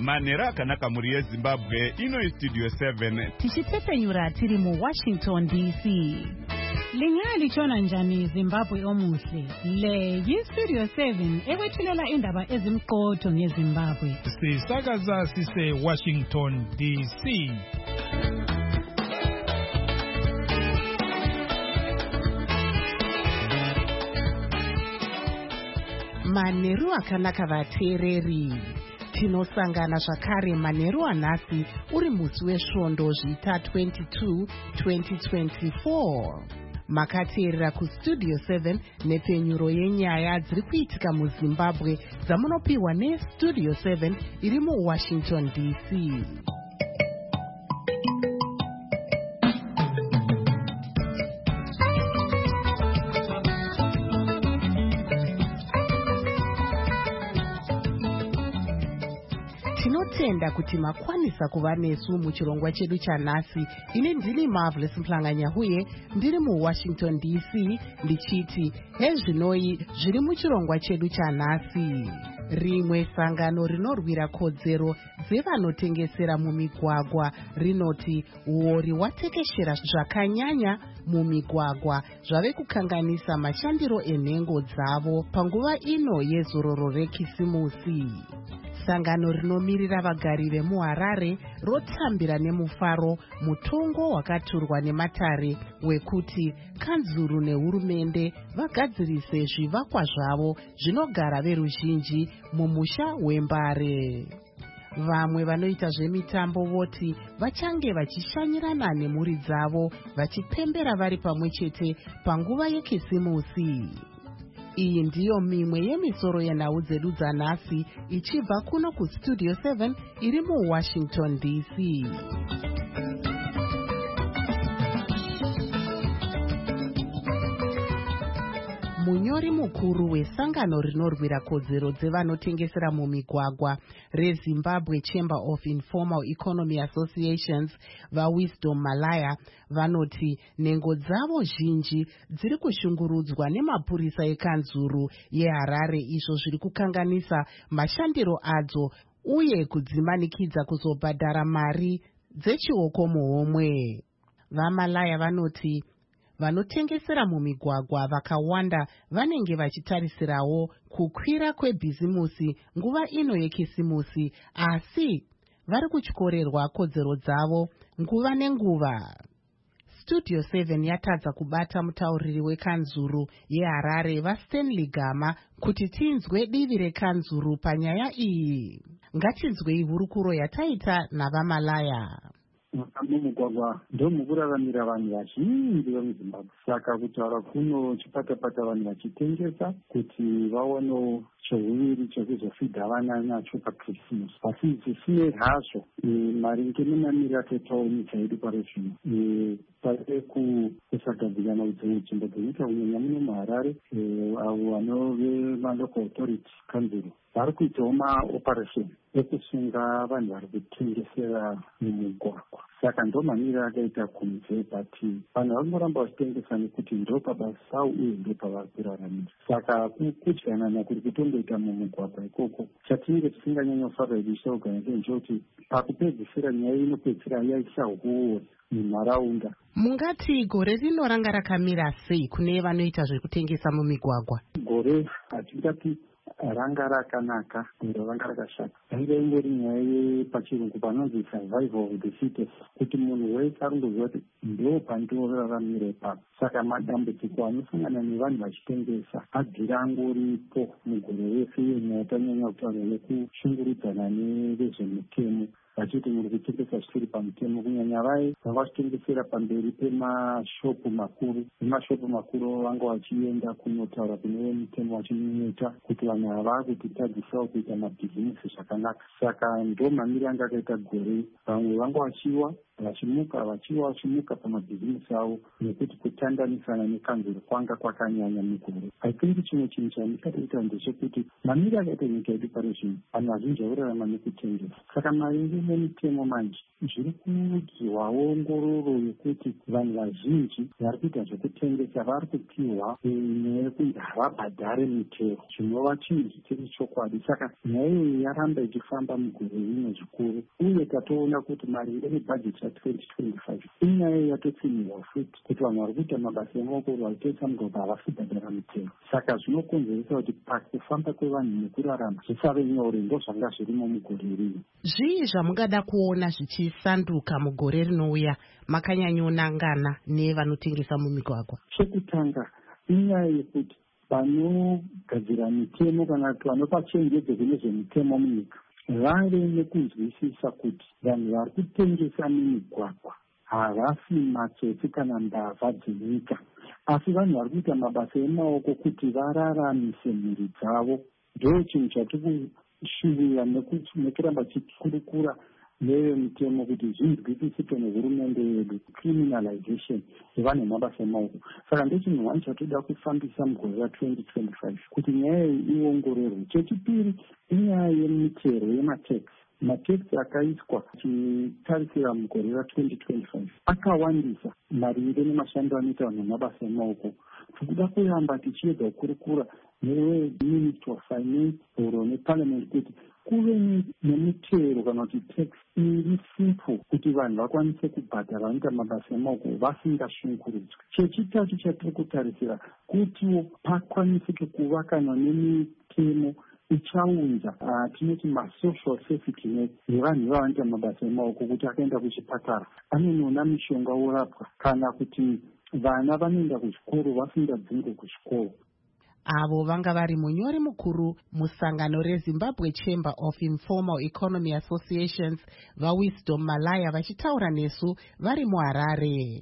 manhero akanaka mhuri yezimbabwe. Ino Studio 7 tichipfepenyura tiri muWashington DC. Lingalichona njani Zimbabwe omuhle? Le yiStudio 7 ekwethulela indaba ezimqotho ngeZimbabwe. Sisakaza sise Washington DC. Manheru akanaka vateereri. Tinosangana zvakare manheru anhasi uri musi wesvondo zvita 22 2024. Makateerera kuStudio 7 nepenyuro yenyaya dziri kuitika muZimbabwe dzamunopiwa neStudio 7 iri muWashington DC. Tinotenda kuti makwanisa kuva nesu muchirongwa chedu chanhasi. Ini ndini Marvelous Mhlanganyahuye ndiri muWashington DC ndichiti hezvinoi zviri muchirongwa chedu chanhasi. Rimwe sangano rinorwira kodzero dzevanotengesera mumigwagwa rinoti uori watekeshera zvakanyanya mumigwagwa zvave kukanganisa mashandiro enhengo dzavo panguva ino yezororo rekisimusi. Sangano rinomirira vagari vemuHarare rotambira nemufaro mutongo wakaturwa nematare wekuti kanzuru nehurumende vagadzirise zvivakwa zvavo zvinogara veruzhinji mumusha weMbare. Vamwe vanoita zvemitambo voti vachange vachishanyirana nemhuri dzavo vachipembera vari pamwe chete panguva yekisimusi. Iyi ndiyo mimwe yemisoro yenhau dzedu dzanhasi ichibva kuno kuStudio 7 iri muWashington DC. Munyori mukuru wesangano rinorwira kodzero dzevanotengesera mumigwagwa reZimbabwe Chamber of Informal Economy Associations vaWisdom Malaya vanoti nhengo dzavo zhinji dziri kushungurudzwa nemapurisa ekanzuru yeHarare izvo zviri kukanganisa mashandiro adzo uye kudzimanikidza kuzobhadhara mari dzechioko muhomwe. VaMalaya vanoti vanotengesera mumigwagwa vakawanda vanenge vachitarisirawo kukwira kwebhizimusi nguva ino yekisimusi, asi vari kutyorerwa kodzero dzavo nguva nenguva. Studio 7 yatadza kubata mutauriri wekanzuru yeHarare vaStanley Gama kuti tinzwe divi rekanzuru panyaya iyi. Ngatinzwei hurukuro yataita navaMalaya. Mumugwagwa ndomukuraramira vanhu vazhinji vemuZimbabwe. Saka kutaura kuno chipata-pata vanhu vachitengesa kuti vaonewo chehuviri chekuzofidha vana nacho pakrisimasi. Asi zvisinei hazvo, maringe nemamiriro ataitawo chaidu pari zvino pari kusagadzirana nzvimbo dzenyika kunyanya muno muHarare, avo vanove malocal authority kanzuru vari kuitawo maoperation ekusunga vanhu vari kutengesera mumugwagwa. Saka ndo mamiriro akaita kunze, bati vanhu vangoramba vachitengesa nekuti ndo pabasa pavo uye ndo pavari kuraramira. Saka kudyanana kuri kutongoita mumugwagwa ikoko. Chatinenge tisinganyanyofarira ichisaugana ndechekuti pakupedzisira nyaya inopedzisira yaisa huori munharaunda. Mungati gore rino ranga rakamira sei kune vanoita zvekutengesa mumigwagwa? Gore hatingati ranga rakanaka ndo ranga rakashata. Ranga ingori nyaya yepachirungu panonzi survival of the fittest, kuti munhu wese aringoziva kuti ndo pandinoraramira ipapo. Saka madambudziko anosangana nevanhu vachitengesa abvira angoripo mugore rese yenyaya tanyanya kutaura nekushungurudzana nevezvemutemo vachiti muri kutengesa zvisiri pamutemo, kunyanya vai vanga vachitengesera pamberi pemashopu makuru. Vemashopu makuru vanga vachienda kunotaura kune mutemo vachinyeta kuti vanhu ava kutitadzisawo kuita mabhizimusi zvakanaka. Saka ndo mamiriro anga akaita gore. Vamwe vanga vachiwa vachimuka pamabhizimusi avo nekuti kutandanisana nekanzuru kwanga kwakanyanya mugore. Haikindi chimwe chinhu chandikatoita ndechekuti mamiriro akaita nyika yedu pari zvino vanhu vazhinji vakurarama nekutengesa. Saka maringe nemitemo manje zviri kuudzwawo ngororo kuti vanhu vazhinji vari kuita zvekutengesa vari kupiwa nyaya yekuti havabhadhare mitero, zvinova chinhu chisiri chokwadi. Saka nyaya iyi yaramba ichifamba mugore rino zvikuru, uye tatoona kuti maringe nebhajeti ya2025 inyaya yatotsimirwa futi kuti vanhu vari kuita mabasa emaoko vachitengesa mugwagwa havasi kubhadhara mitero. Saka zvinokonzeresa kuti pakufamba kwevanhu nekurarama zvisave nyore. Ndo zvanga zvirimo mugore rino. Zvii zvamungada kuona zvichisanduka mugore rinouya makanyanyonangana nevanotengesa mumigwagwa? Chekutanga inyaya yekuti vanogadzira mitemo kana kuti vanopa chenjedzo kune zvemitemo munyika vave nekunzwisisa kuti vanhu vari kutengesa mumigwagwa havasi matsotsi kana mbavha dzenyika, asi vanhu vari kuita mabasa emaoko kuti vararamise mhuri dzavo. Ndo chinhu chatiri kushuvira nekuramba chikurukura nevemitemo kuti zvinzwisisike nehurumende yedu, criminalization yevanhu vemabasa emaoko. Saka ndechinhu wani chatoda kufambisa mugore ra2025 kuti nyaya iyi iongororwe. Chechipiri inyaya yemitero yematex. Matex akaiswa achitarisira mugore ra2025 akawandisa maringe nemashando anoita vanhu vemabasa emaoko. Tikuda kuramba tichiedza kukurukura neweministry of finance oro neparliament kuti kuve nemitero kana kuti tax iri simple kuti vanhu vakwanise kubhadhara vanoita mabasa emaoko vasingashungurudzwi. Chechitatu chatiri kutarisira kutiwo pakwanisike kuva kana nemitemo ichaunza tinoti masocial safety net yevanhu vavanoita mabasa emaoko, kuti akaenda kuchipatara anoona mishonga orapwa, kana kuti vana vanoenda kuzvikoro vasingadzingwe kuchikoro. Avo vanga vari munyori mukuru musangano reZimbabwe Chamber of Informal Economy Associations vaWisdom Malaya vachitaura nesu vari muHarare.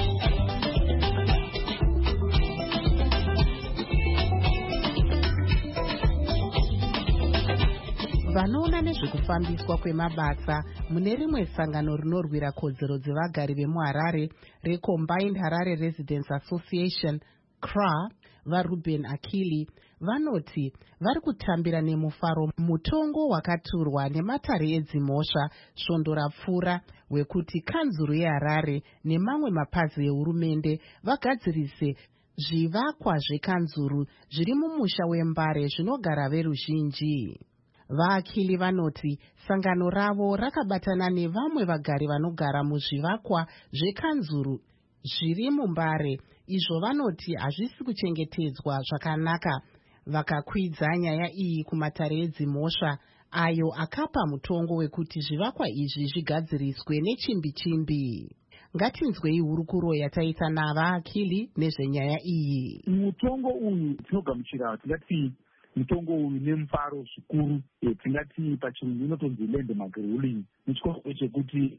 Vanoona nezvekufambiswa kwemabasa mune rimwe sangano rinorwira kodzero dzevagari vemuHarare reCombined Harare Residents Association CRA vaRuben Akili vanoti vari kutambira nemufaro mutongo wakaturwa nematare edzimhosva svondo rapfuura wekuti kanzuru yeHarare nemamwe mapazi ehurumende vagadzirise zvivakwa zvekanzuru zviri mumusha wembare zvinogara veruzhinji. VaAkili vanoti sangano ravo rakabatana nevamwe vagari vanogara muzvivakwa zvekanzuru zviri mumbare, izvo vanoti hazvisi kuchengetedzwa zvakanaka. Vakakwidza nyaya iyi kumatare edzimhosva ayo akapa mutongo wekuti zvivakwa izvi zvigadziriswe nechimbi-chimbi. Ngatinzwei hurukuro yataita navaAkili nezvenyaya iyi. Mutongo uyu tinogamuchira tingati mutongo uyu nemufaro zvikuru, tingati pachirungu inotonzi landmark ruling, nechikonzero chekuti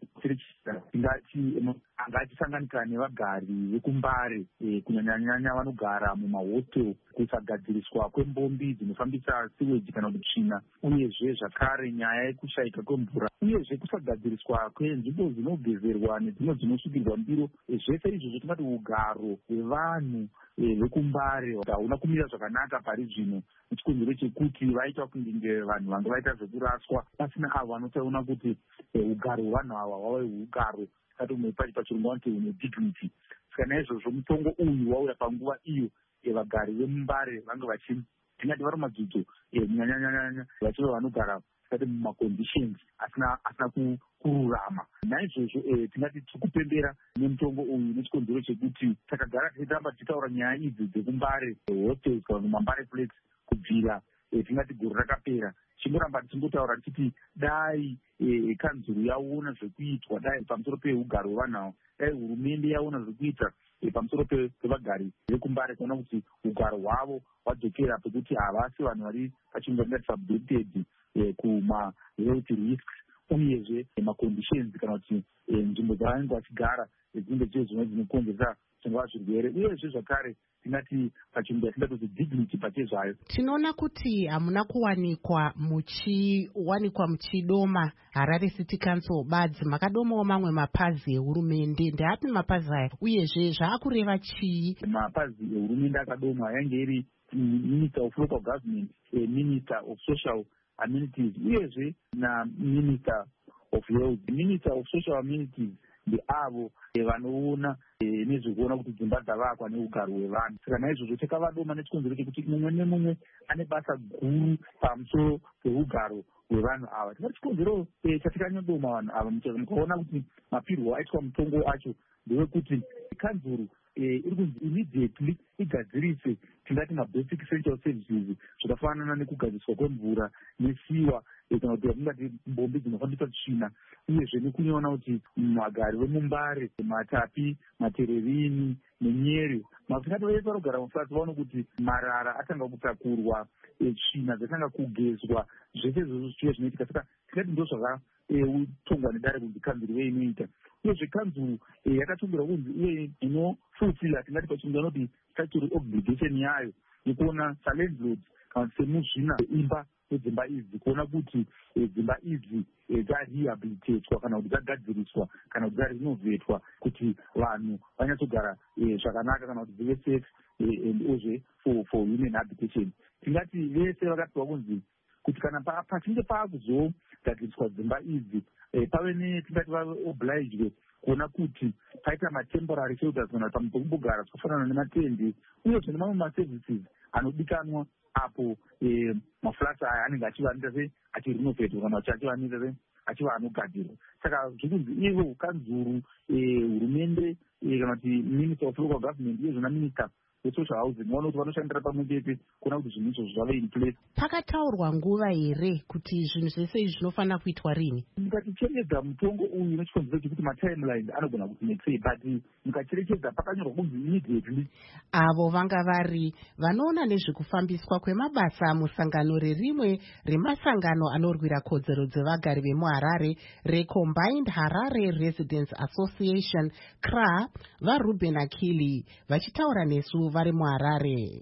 tingati angatisanganika nevagari vekumbare kunyanyanyanya vanogara mumahostel, kusagadziriswa kwembombi dzinofambisa siweji kana kuti tsvina, uyezve zvakare nyaya yekushayika kwemvura, uyezve kusagadziriswa kwenzvimbo dzinogezerwa nedzimwe dzinosukirwa ndiro. Zvese izvozvo tingati ugaro hwevanhu vekumbare hauna kumira zvakanaka pari zvino, nechikonzero chekuti vaita kunge vanhu vanga vaita zvekuraswa pasina avo vanotaura kuti ugaro hwevanhu ava hwave ugaro kati pachirungu vanoti une dignity. Saka naizvozvo mutongo uyu wauya panguva iyo vagari vemumbare vanga tingati vari madzidzo kunyanyanyanya vachiva vanogara tikati mumaconditions asina kururama. Naizvozvo tingati tikupembera nemutongo uyu nechikonzero chekuti takagara tichitamba tichitaura nyaya idzi dzekumbare hostels kana mumambare flats kubvira tingati gore rakapera. Chingoramba tichingotaura tichiti dai kanzuru yaona zvekuitwa dai pamusoro peugaro hwevanhu avo, dai hurumende yaona zvekuita pamusoro pevagari vekumbare, kuona kuti ugaro hwavo hwadzokera pekuti havasi vanhu vari pachinhu tingati subjected kuma-health risks, uyezve maconditions kana kuti nzvimbo dzavanenge vachigara dzinenge dziri zvimwe dzinokonzeresa zvingava zvirwere, uyezve zvakare tingati pachinhu yatingati kuti dignity pachezvayo. Tinoona kuti hamuna kuwanikwa muchidoma Harare City Council badzi, makadomawo mamwe mapazi ehurumende. Ndeapi mapazi aya uyezve zvaakureva chii? Mapazi ehurumende akadomwa yange iri Minister of Local Government, Minister of Social Amenities, uyezve naMinister of Health. Minister of Social Amenities ndeavo vanoona nezvekuona kuti dzimba dzavakwa neugaro hwevanhu. Saka naizvozvo takavadoma nechikonzero chekuti mumwe nemumwe ane basa guru pamusoro peugaro hwevanhu ava. Tika chikonzero chatikanyodoma vanhu ava mukaona kuti mapirwo aitwa mutongo acho ndewekuti kanzuru iri kunzi immediately igadzirise tingati mabasic essential services zvakafanana nekugadziriswa kwemvura nesiwa kana kuti tingati mbombi dzinofambisa tsvina, uyezve nekunyaona kuti magari vemumbare, matapi, matererini nenyere mafuta vese vanogara muflatsi vaone kuti marara atanga kutakurwa, tsvina dzatanga kugezwa, zvese izvozvo zvichiva zvinoitika. Saka tingati ndo zvakatongwa nedare kunzi kanzuru veinoita. Uyezve kanzuru yakatongera kunzi iye inofulfila tingati pachirungu anoti statutory obligation yayo yekuona salandlords kana semuzvina imba dzimba idzi kuona kuti dzimba idzi dzarehabilitatwa kana kuti dzagadziriswa kana kuti dzarinovetwa kuti vanhu vanyatsogara zvakanaka kana kuti dzive safe and uzve for human habitation. Tingati vese vakapiwa kunzi kuti kana pachinge paakuzogadziriswa dzimba idzi pave netingati vaobliged kuona kuti paita matemporary shelters kana kuti pekumbogara zvakafanana nematende uyezve nemamwe maservices anodikanwa apo maflats aya anenge achivanita se achirinovetwa kana kuti achivanita se achiva anogadirwa. Saka zvikunzi ivo kanzuru, hurumende kana kuti minister of local government iyezvona minister wesocial housing vaona kuti vanoshandira pamwe chete kuona kuti zvinhu izvozvo zvave in place. Pakataurwa nguva here kuti zvinhu zvese izvi zvinofanira kuitwa rini? Mukacherechedza mutongo uyu nechikonzero chekuti matimeline anogona kuti netsei, but mukacherechedza pakanyorwa kunzi immediately. Avo vanga vari vanoona nezvekufambiswa kwemabasa musangano rerimwe remasangano anorwira kodzero dzevagari vemuHarare reCombined Harare Residents Association CRA, vaRuben Akili vachitaura nesu vari muHarare.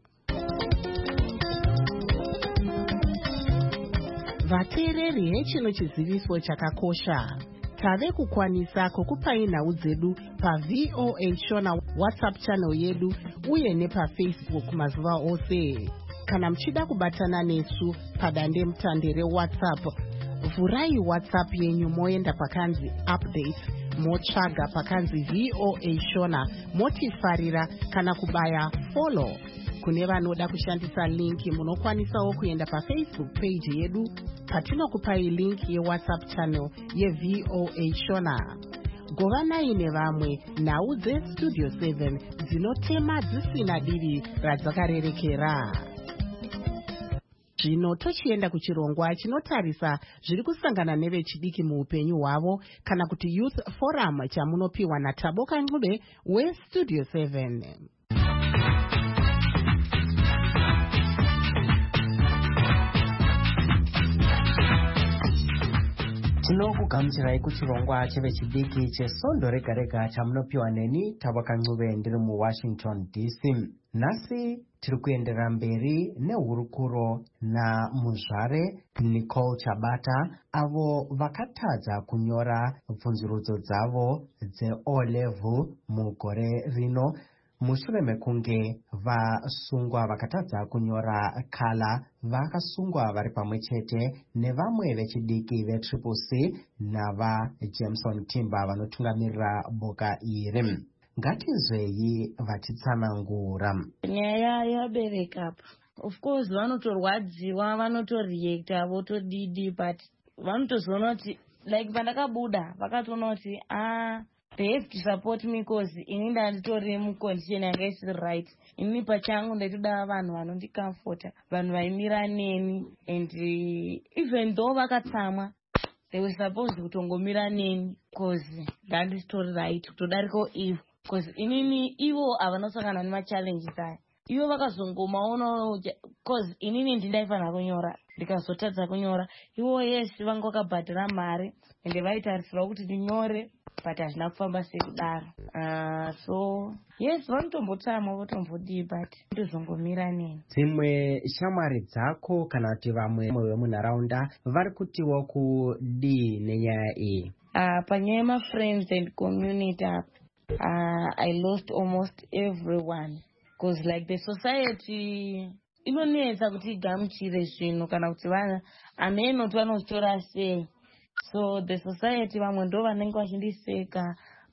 Vateereri hechino chiziviso chakakosha. Tave kukwanisa kukupai nhau dzedu paVOA Shona WhatsApp channel yedu uye nepaFacebook mazuva ose. Kana mchida kubatana nesu padande mutande reWhatsApp, vhurai WhatsApp yenyu moenda pakanzi update, motsvaga pakanzi VOA Shona, motifarira kana kubaya follow. Kune vanoda kushandisa linki munokwanisawo kuenda paFacebook page yedu patinokupai link yeWhatsApp channel yeVOA Shona. Govanai nevamwe nhau dzeStudio 7 dzinotema dzisina divi radzakarerekera. Zvino tochienda kuchirongwa chinotarisa zviri kusangana nevechidiki muupenyu hwavo kana kuti Youth Forum chamunopiwa naThabo Kanxube weStudio 7. Tinokugamuchirai kuchirongwa chevechidiki chesondo rega rega chamunopiwa neni Thabo Kanxube ndiri muWashington DC. Nhasi tiri kuenderera mberi nehurukuro namuzvare Nicole Chabata avo vakatadza kunyora bvunzurudzo dzavo dzeO-level mugore rino mushure mekunge vasungwa vakatadza kunyora kala vakasungwa vari pamwe chete nevamwe vechidiki veCCC navaJameson Timber vanotungamirira boka iri. Ngatizvei vachitsanangura. Nyaya yabereka apa. Of course vanotorwadziwa, vanotoreacta, votodidi, but vanotozoona kuti like pandakabuda vakatoona kuti they have to support me because ini ndanditori mucondition yanga isiri right. Ini pachangu ndaitoda vanhu vanondicomforta, vanhu vaimira neni, and even though vakatsamwa they were supposed kutongomira neni because ndanditori right kutodariko ivo, because inini ivo avanosangana nemachallenges aya. Ivo vakazongomaona because inini ndindaifana kunyora ndikazotadza kunyora. Ivo yes vanga vakabhadhara mari ende vaitarisirwa kuti ndinyore but hazvina kufamba sekudaro. So yes vanotombotsamwa votombodii but ndozongomira neni. Dzimwe shamwari dzako kana kuti vamwe vemunharaunda vari kutiwo kudii nenyaya iyi? Panyaya yemafriends and community I lost almost everyone because like the society inonetsa kuti igamuchire zvinhu kana kuti vana ameno kuti vanozvitora sei. So the society vamwe ndo vanenge vachindiseka,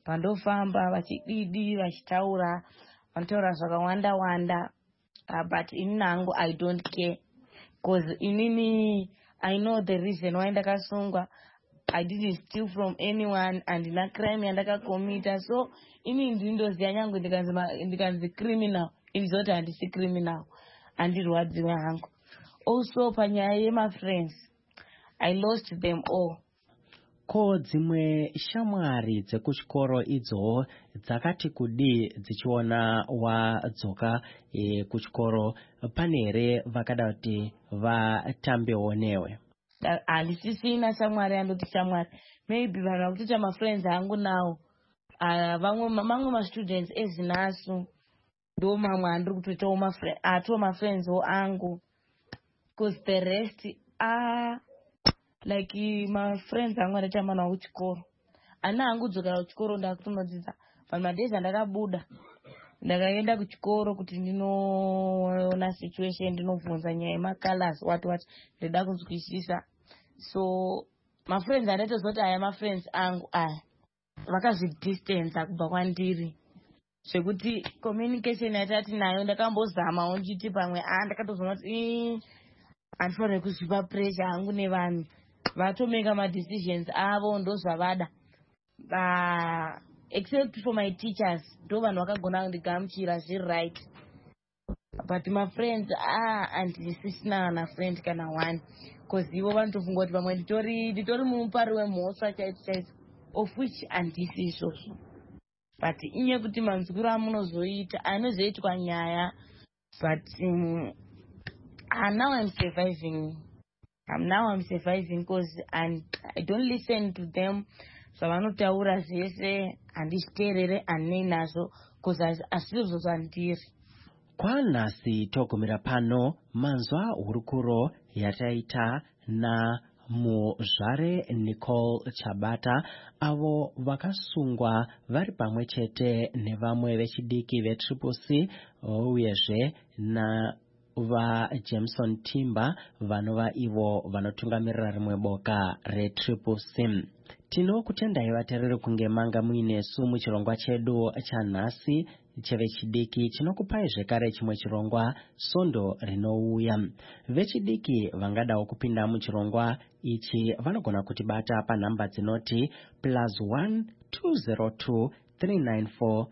vandofamba vachididi vachitaura vanotaura zvakawanda wanda, but ini nangu I don't care because inini I know the reason why ndakasungwa. I didn't steal from anyone and na crime yandakakomita, so ini ndindoziya nyangu ndikanzi criminal indizoti handisi criminal, handirwadziwe hangu. Also panyaya yema-friends, I lost them all. Ko dzimwe shamwari dzekuchikoro idzo dzakati kudi dzichiona wadzoka kuchikoro, pane here vakada kuti vatambewo newe? Handisisina shamwari andoti shamwari, maybe vanhu vakutoita ma-friends angu nawo, mamwe ma-students ezinasu ndo mamwe andiri kutoitawo ma-friends angu, because the rest are like ma-friends angu andaita mwana wakuchikoro. Ana angu dzoka kuchikoro ndakutonodzidza vanhu madezi andakabuda ndakaenda kuchikoro kuti ndinoona situation, ndinobvunza nyaya yema-colors what ndida kunzwisisa. So ma-friends andatozoti aya ma-friends angu aya vakazvidistance kubva kwandiri, zvekuti communication yatati nayo ndakambozamawo nditi pamwe ndakatozoona kuti handifanire kuzvipa pressure hangu nevanhu, vatomeka ma-decisions avo ndozvavada. Except for my teachers ndo vanhu vakagona kundigamuchira zviri right, but ma-friends handisisina na-friend kana one, because ivo vanotofunga kuti pamwe nditori mupari wemhosva chaizvo, of which handisi izvozvo. But inye kuti manzwiro amunozoita anozoitwa nyaya, but now I'm surviving because I don't listen to them. Zvavanotaura zvese handizviteerere, handinei nazvo because asizvo zvandiri. Kwanhasi togumira pano manzwa hurukuro yataita na muzvare Nicole Chabata, avo vakasungwa vari pamwe chete nevamwe vechidiki veTriple-C uyezve na vaJameson Timber vanova ivo vanotungamirira rimwe boka reTriple-C. Tinokutendai vateereri kunge manga muinesu muchirongwa chedu chanhasi chevechidiki chinokupai zvekare chimwe chirongwa Svondo rinouya. Vechidiki vangadawo kupinda muchirongwa ichi vanogona kutibata panhamba dzinoti +1 202 394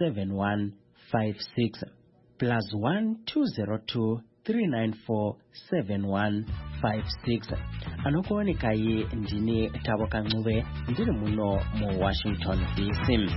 7156 +1 202 394 7156. Anokuonekai ndini Tavo Kancuve, ndiri muno muWashington DC.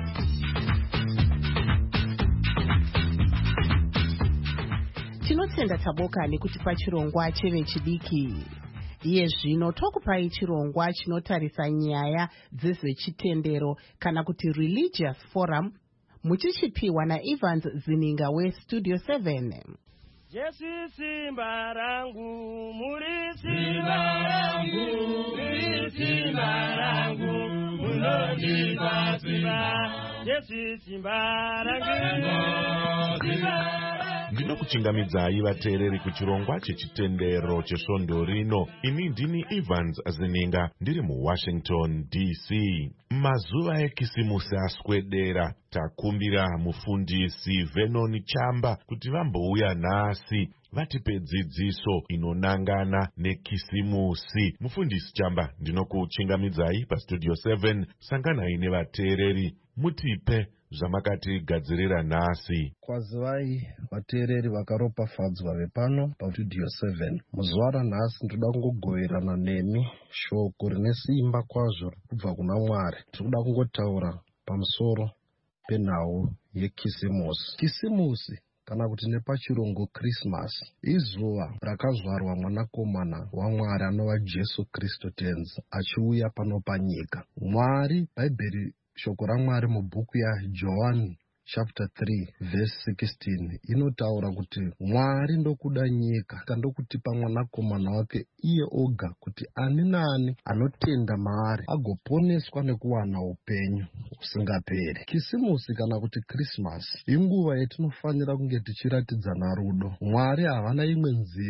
Tinotenda Taboka nekutipa chirongwa chevechidiki. Iye zvino tokupai chirongwa chinotarisa nyaya dzezvechitendero kana kuti Religious Forum, muchichipiwa naEvans Zininga weStudio 7. Jesu simba rangu, muri simba rangu, muri simba rangu, munondipa simba. Jesu simba rangu, ndinokuchingamidzai vateereri kuchirongwa chechitendero chesvondo rino. Ini ndini Evans Zininga, ndiri muWashington DC. Mazuva ekisimusi aswedera, takumbira mufundisi Vernon Chamba kuti vambouya nhasi vatipe dzidziso inonangana nekisimusi. Mufundisi Chamba, ndinokuchingamidzai paStudio 7. sanganai nevateereri mutipe zvamakatigadzirira nhasi. Kwazivai vateereri vakaropafadzwa vepano paStudio 7. Muzuva ranhasi ndoda kungogoverana nemi shoko rine simba kwazvo kubva kuna Mwari. Tinoda kungotaura pamusoro penhau yekisimusi. Kisimusi kana kuti nepachirungu Christmas izuva rakazvarwa mwanakomana waMwari anova Jesu Kristu tenzi achiuya pano panyika. Mwari, Bhaibheri, shoko raMwari mubhuku yaJohani chapter 3 verse 16 inotaura kuti Mwari ndokuda nyika ndokutipa mwanakomana wake iye oga kuti ani naani anotenda maari agoponeswa nekuwana upenyu usingaperi. Kisimusi kana kuti Christmas inguva yatinofanira kunge tichiratidzana rudo. Mwari havana imwe nzira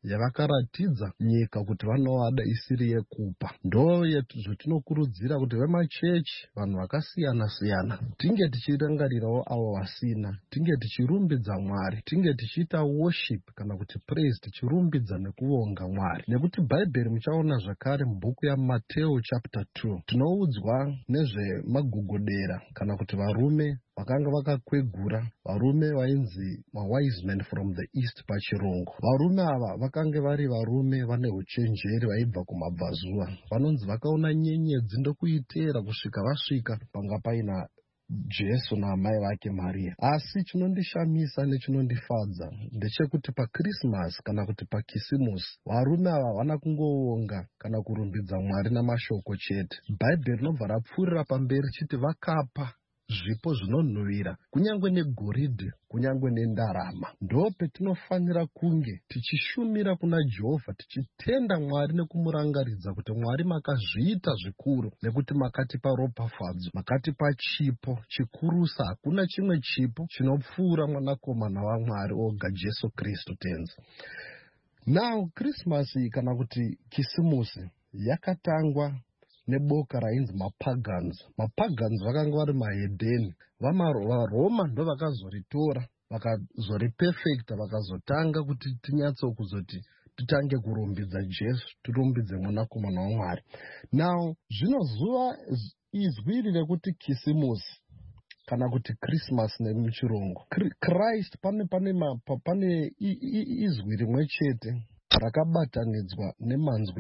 yavakaratidza nyika kuti vanovada isiri yekupa. Ndo zvetinokurudzira kuti vemachechi, vanhu vakasiyana-siyana, tinge tichirangarirawo avo vasina, tinge tichirumbidza Mwari, tinge tichiita worship kana kuti praise, tichirumbidza nekuvonga Mwari. Nekuti Bhaibheri muchaona zvakare mubhuku yaMateo chapter 2 tinoudzwa nezvemagogodera kana kuti varume vakanga vakakwegura, varume vainzi wise men from the east pachirungu. Varume ava vakanga vari varume vane uchenjeri vaibva kumabvazuva. Vanonzi vakaona nyenyedzi ndokuiteera kusvika vasvika panga paina Jesu naamai vake Maria. Asi chinondishamisa nechinondifadza ndechekuti paKrismasi kana kuti paKisimusi varume ava vana kungovonga kana kurumbidza Mwari namashoko chete. Bhaibheri rinobva rapfuurira pamberi chiti vakapa zvipo zvinonhuhwira, kunyange negoridhe, kunyange nendarama. Ndo petinofanira kunge tichishumira kuna Jehovha, tichitenda Mwari nekumurangaridza kuti Mwari makazviita zvikuru, nekuti makatipa ropafadzo, makatipa chipo chikurusa. Hakuna chimwe chipo chinopfuura mwanakomana waMwari oga, Jesu Kristu tenzi. Now Krismasi kana kuti Kisimusi yakatangwa neboka rainzi mapagans. Mapagans vakanga vari mahedheni. VaRoma ndo vakazoritora vakazoripefekta, vakazotanga kuti kuzoti titange kurumbidza Jesu, tirumbidze mwanakomana waMwari. Now zvino zuva izwi iri rekuti Kisimusi kana kuti Christmas nemuchirungu, Christ pane izwi rimwe chete rakabatanidzwa nemanzwi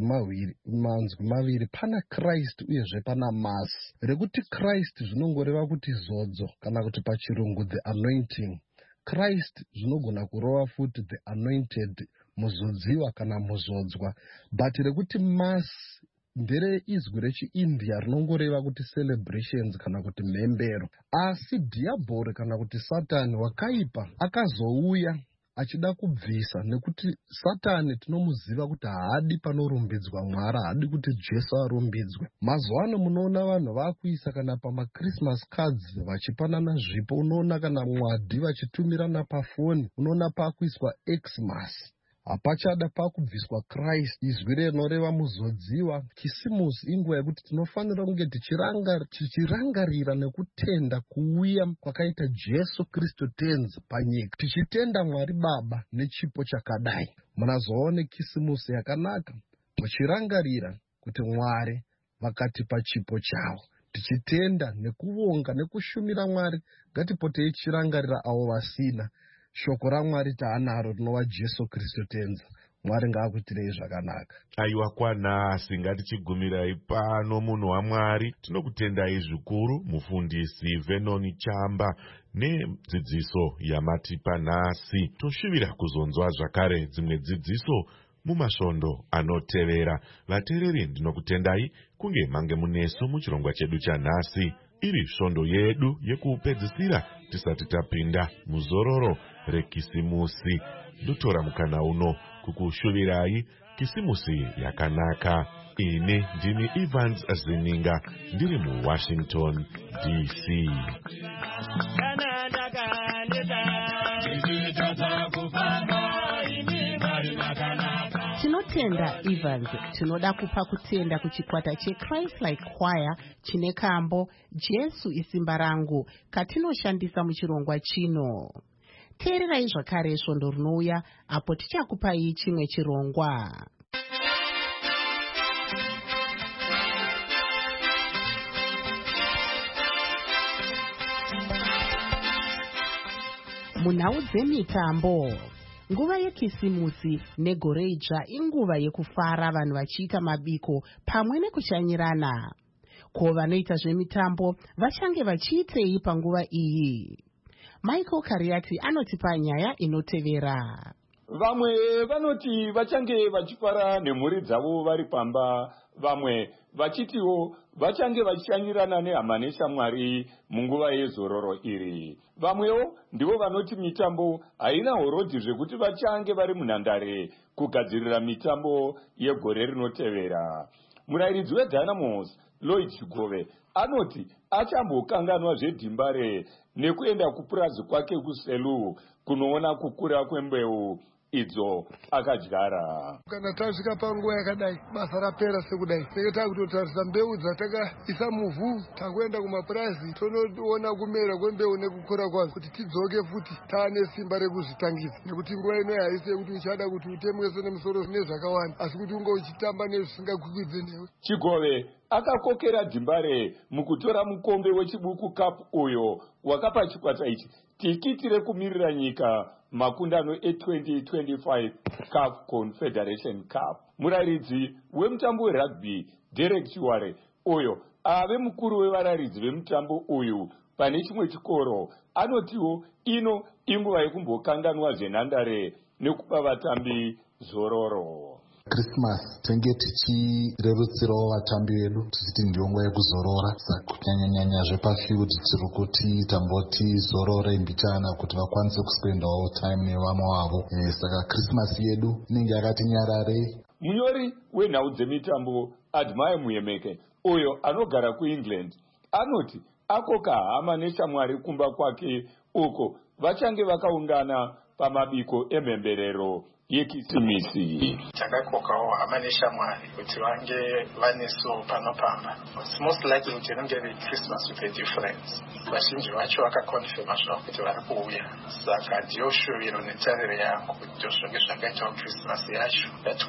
maviri. Pana Christ uyezve pana Mass. Rekuti Christ zvinongoreva kuti zodzo kana kuti pachirungu the anointing. Christ zvinogona kurova futi the anointed, muzodziwa kana muzodzwa. But rekuti Mass ndere izwi rechiIndia rinongoreva kuti celebrations kana kuti mhembero. Asi dhiabhori kana kuti Satani wakaipa akazouya achida kubvisa, nekuti Satani tinomuziva kuti haadi panorumbidzwa Mwari, haadi kuti Jesu arumbidzwe. Mazuwano munoona vanhu vakuisa kana pamaChristmas cards vachipanana zvipo, unoona kana mwadi vachitumirana pafoni, unoona pakuiswa Xmas. Hapachada pakubviswa Christ. Izwi rinoreva muzodziwa. Kisimusi inguva yekuti tinofanira kunge tichirangarira nekutenda kuuya kwakaita Jesu Kristu tenzi panyika, tichitenda Mwari Baba nechipo chakadai. Munazoone kisimusi yakanaka muchirangarira kuti Mwari vakatipa chipo chavo, tichitenda nekuvonga nekushumira Mwari. Ngatipotei tichirangarira avo vasina. Shoko raMwari taanaro rinova Jesu Kristu tenzi. Mwari ngaakuitirei zvakanaka. Aiwa kwanhasi, ngatichigumirai pano munhu waMwari. Tinokutendai zvikuru mufundisi Venoni Chamba nedzidziso yamatipa nhasi. Toshuvira kuzonzwa zvakare dzimwe dzidziso mumasvondo anotevera. Vateereri, ndinokutendai kunge mange munesu muchirongwa chedu chanhasi, iri svondo yedu yekupedzisira tisati tapinda muzororo rekisimusi. Ndotora mukana uno kukushuvirai kisimusi yakanaka. Ini ndini Evans Zininga, ndiri muWashington DC. Tinotenda Evans. Tinoda kupa kutenda kuchikwata cheChrist Like Choir chine kambo Jesu isimba rangu katinoshandisa muchirongwa chino. Teererai zvakare svondo rinouya apo tichakupai chimwe chirongwa. Munhau dzemitambo. Nguva yekisimusi negore idzva inguva yekufara, vanhu vachiita mabiko pamwe nekushanyirana. Ko vanoita zvemitambo vachange vachiitei panguva iyi? Michael Kariati anotipa nyaya inotevera. Vamwe vanoti vachange vachifara nemhuri dzavo vari pamba, vamwe vachitiwo vachange vachishanyirana nehama neshamwari munguva yezororo iri. Vamwewo ndivo vanoti mitambo haina horodhi zvekuti vachange vari munhandare kugadzirira mitambo yegore rinotevera. Murayiridzi weDynamos Lloyd Chigove anoti achambokanganwa zvedhimbare nekuenda kupurazi kwake kuSelu kunoona kukura kwembeu idzo akadyara. Kana tasvika panguva yakadai basa rapera sekudai seke takutotarisa mbeu dzatakaisa muvhu takuenda kumapurazi tonoona kumera kwembeu nekukura kwazo kuti tidzoke futi taane simba rekuzvitangisa nekuti nguva ino haisi yekuti uchada kuti utemweso nemusoro nezvakawanda asi kuti unge uchitamba nezvisingakwikvidze newe. Chigove akakokera Dhimbare mukutora mukombe wechibuku cup uyo wakapa chikwata ichi tikiti rekumirira nyika makundano e2025 CAF Confederation Cup. Muraridzi wemutambo werugby Derek Chiware uyo ave mukuru wevararidzi vemutambo uyu pane chimwe chikoro anotiwo ino inguva yekumbokanganwa zvenhandare nekupa vatambi zororo. Christmas tenge tichirerutsirawo vatambi vedu tichiti ndiyo nguva yekuzorora, saka kunyanya zvepafield tiri kuti tamboti zorore mbichana kuti vakwanise kuspendawo time nevamwe wavo. Saka Christmas yedu inenge yakati nyararei. Munyori wenhau dzemitambo Admire Muyemeke uyo anogara kuEngland anoti akoka hama neshamwari kumba kwake uko vachange vakaungana pamabiko emhemberero yekisimisi. Takakokawo hama neshamwari kuti vange vaneso panopamba. It's most likely kuti inenge iri Christmas with a difference. Vazhinji vacho vakakonfirma zvavo kuti vari kuuya, saka ndiyo shuviro netariro yangu kuti ndozvonge zvakaitawo Christmas yacho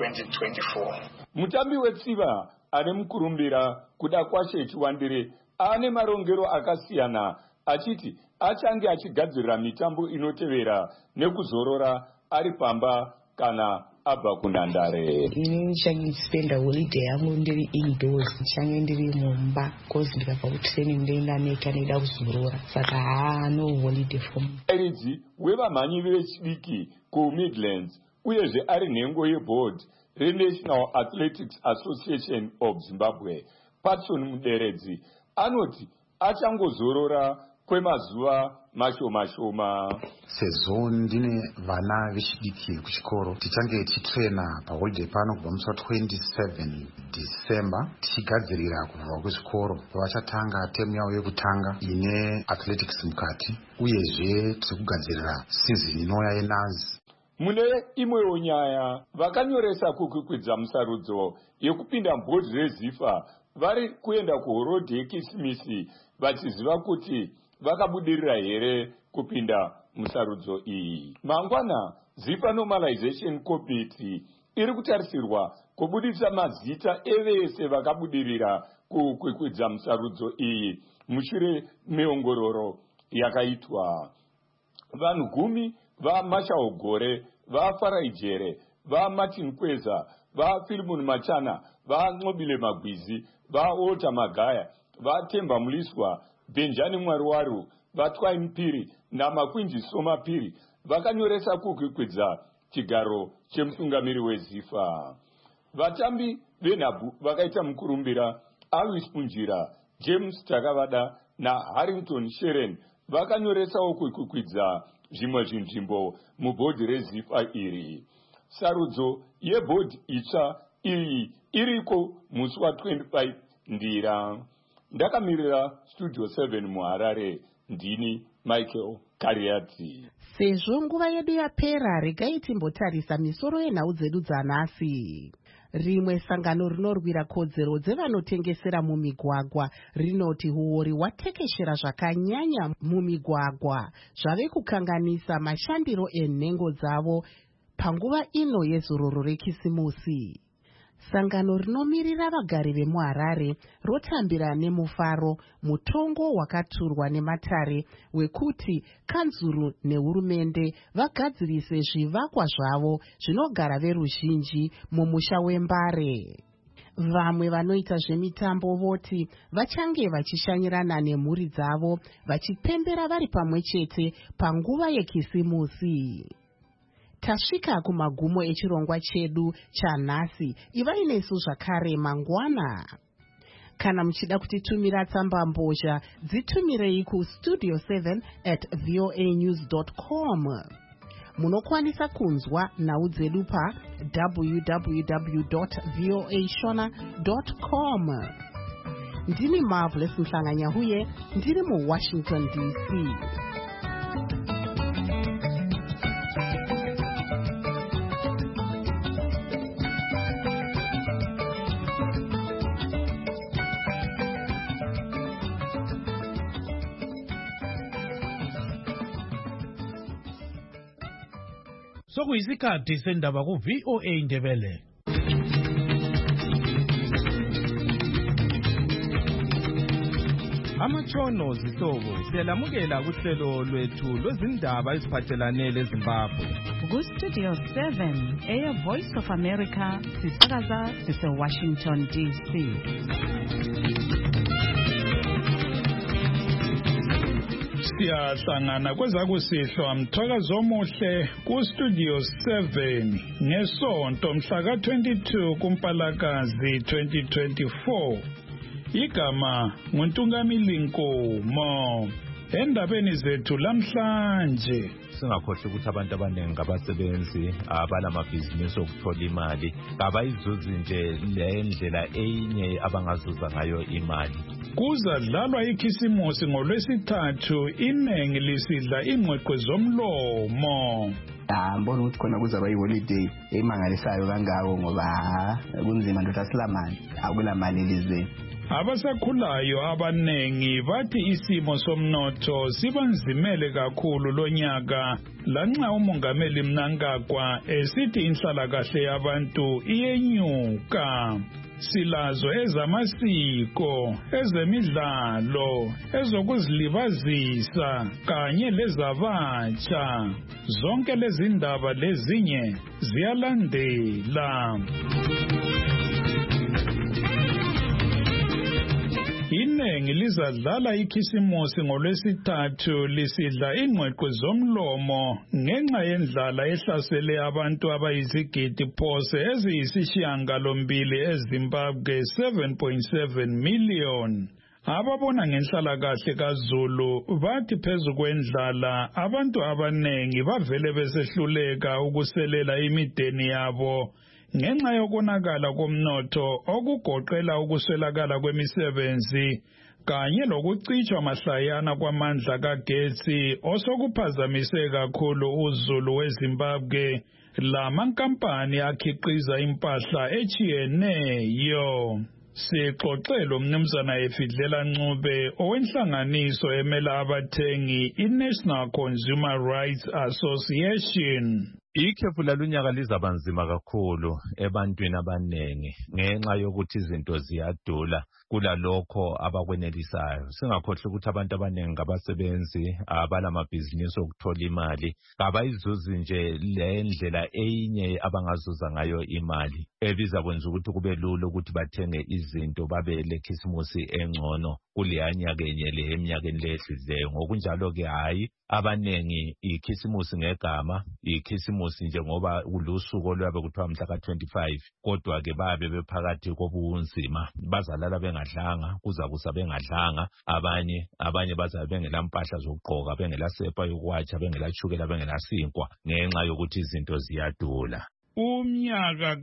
ya2024. Mutambi wetsiva ane mukurumbira kuda kwashe Chiwandire ane marongero akasiyana achiti achange achigadzirira mitambo inotevera nekuzorora ari pamba kana abva kunhandare. Ini ndichandispenda holiday yangu ndiri indoors, ndichange ndiri mumba because ndikabva kutraining ndoenda neta ndoda kuzorora, saka no holiday for me. Eridzi wevamhanyi vechidiki kuMidlands uyezve ari nhengo yeboard reNational Athletics Association of Zimbabwe Patson Muderedzi anoti achangozorora kwemazuva mashoma. Sezvo ndine vana vechidiki kuchikoro tichange tichitrena paholiday pano kubva musi wa27 December tichigadzirira kubva kuzvikoro vachatanga temu yavo yekutanga ine athletics mukati uyezve tiri kugadzirira season inouya yeNAS. Mune imwewo nyaya vakanyoresa kukwikwidza musarudzo yekupinda mbhodzi reZIFA vari kuenda kuhorodhi yekisimisi vachiziva kuti vakabudirira here kupinda musarudzo iyi. Mangwana ZIFA Normalization Committee iri kutarisirwa kubudisa mazita evese vakabudirira kukwikwidza musarudzo iyi mushure meongororo yakaitwa. Vanhu 10 vaMashao Gore, vaFarai Jere, vaMartin Kweza, vaPhilimon Machana, vaNxobile Magwizi, vaWalter Magaya, vaTemba Muliswa, Benjani Mwariwaru, vaTwain Piri naMakwinji Soma Piri vakanyoresa kukwikwidza chigaro chemutungamiri weZIFA. Vatambi venhabvu vakaita mukurumbira Alvis Punjira, James Takavada naHarrington Sheren vakanyoresawo kukwikwidza zvimwe zvinzvimbo mubhodhi reZIFA iri. Sarudzo yebhodhi itsva iyi iriko musi wa25 Ndira. Ndakamirira Studio 7 muHarare, ndini Michael Kariati. Sezvo nguva yedu yapera, regai timbotarisa misoro yenhau dzedu dzanhasi. Rimwe sangano rinorwira kodzero dzevanotengesera mumigwagwa rinoti huori hwatekeshera zvakanyanya mumigwagwa zvave kukanganisa mashandiro enhengo dzavo panguva ino yezororo rekisimusi. Sangano rinomirira vagari vemuHarare rotambira nemufaro mutongo wakaturwa nematare wekuti kanzuru nehurumende vagadzirise zvivakwa zvavo zvinogara veruzhinji mumusha weMbare. Vamwe vanoita zvemitambo voti vachange vachishanyirana nemhuri dzavo vachipembera vari pamwe chete panguva yekisimusi. Tasvika kumagumo echirongwa chedu chanhasi. Ivai nesu zvakare mangwana. Kana muchida kutitumira tsamba mbozha, dzitumirei kustudio7@voanews.com. Munokwanisa kunzwa nhau dzedu pa www.voashona.com. Ndini Marvelous Mhlanganyahuye, ndiri muWashington DC. Sokuyisikhathi sendaba ku VOA Indebele. Amatshono zihlobo siyalamukela kuhlelo lwethu lwezindaba eziphathelane leZimbabwe. Ku-Studio 7 Air Voice of America sisakaza sise-Washington DC. Siyahlangana kwezakusihlwa Mthwakazo omuhle ku-Studio 7 ngeSonto mhla ka-22 kuMpalakazi 2024. Igama nguNtungamili Nkomo. Endabeni zethu lamhlanje singakhohle ukuthi abantu abaningi abasebenzi abalamabhizinisi okuthola imali abayizuzi nje le ndlela enye abangazuza ngayo imali. Kuzadlalwa ikhisimusi ngolwesithathu iningi lisidla ingqweqwe zomlomo. Ngibona ukuthi khona kuzaba iholiday emangalisayo kangako ngoba kunzima ndoda asilamali akulamali elizweni. Abasakhulayo abanengi bathi isimo somnotho sibanzimele kakhulu lonyaka lanxa umongameli Mnangagwa esithi inhlalakahle yabantu iyenyuka. Silazo ezamasiko, ezemidlalo, ezokuzilibazisa kanye lezabatsha. Zonke lezi ndaba lezinye ziyalandela. Iningi lizadlala ikhisimusi ngolwesithathu lisidla ingqweqwe zomlomo ngenxa yendlala ehlasele abantu abayizigidi phose eziyisishiyangalombili eZimbabwe 7.7 million. Ababona ngenhlalakahle kaZulu bathi phezu kwendlala abantu abanengi bavele besehluleka ukuselela imideni yabo ngenxa yokonakala komnotho okugoqela ukuswelakala kwemisebenzi kanye lokucitshwa mahlayana kwamandla kagetsi osokuphazamise kakhulu uzulu weZimbabwe lamankampani akhiqiza impahla echiyeneyo. Sixoxelo umnumzana Efidlela Ncube owenhlanganiso emela abathengi iNational Consumer Rights Association. Ikhefu lalunyaka lizabanzima kakhulu ebantwini abanengi ngenxa yokuthi izinto ziyadula kulalokho abakwenelisayo. Singakhohle ukuthi abantu abanengi abasebenzi abalamabhizinisi okuthola imali abayizuzi nje le ndlela enye abangazuza ngayo imali ebizakwenza ukuthi kube lula ukuthi bathenge izinto babe lekhisimusi engcono kuleya nyaka enye le eminyakeni lehlidleyo. Ngokunjalo-ke hayi abanengi ikhisimusi ngegama ikhisimusi nje ngoba ulusuku olwabe kuthiwa mhla ka-25 kodwa-ke babe bephakathi kobunzima bazalala bengadlanga kuzakusa bengadlanga abanye bazabe bengelampahla zokugqoka bengelasepa yokwatsha bengelashukela bengelasinkwa ngenxa yokuthi izinto ziyadula. Umnyaka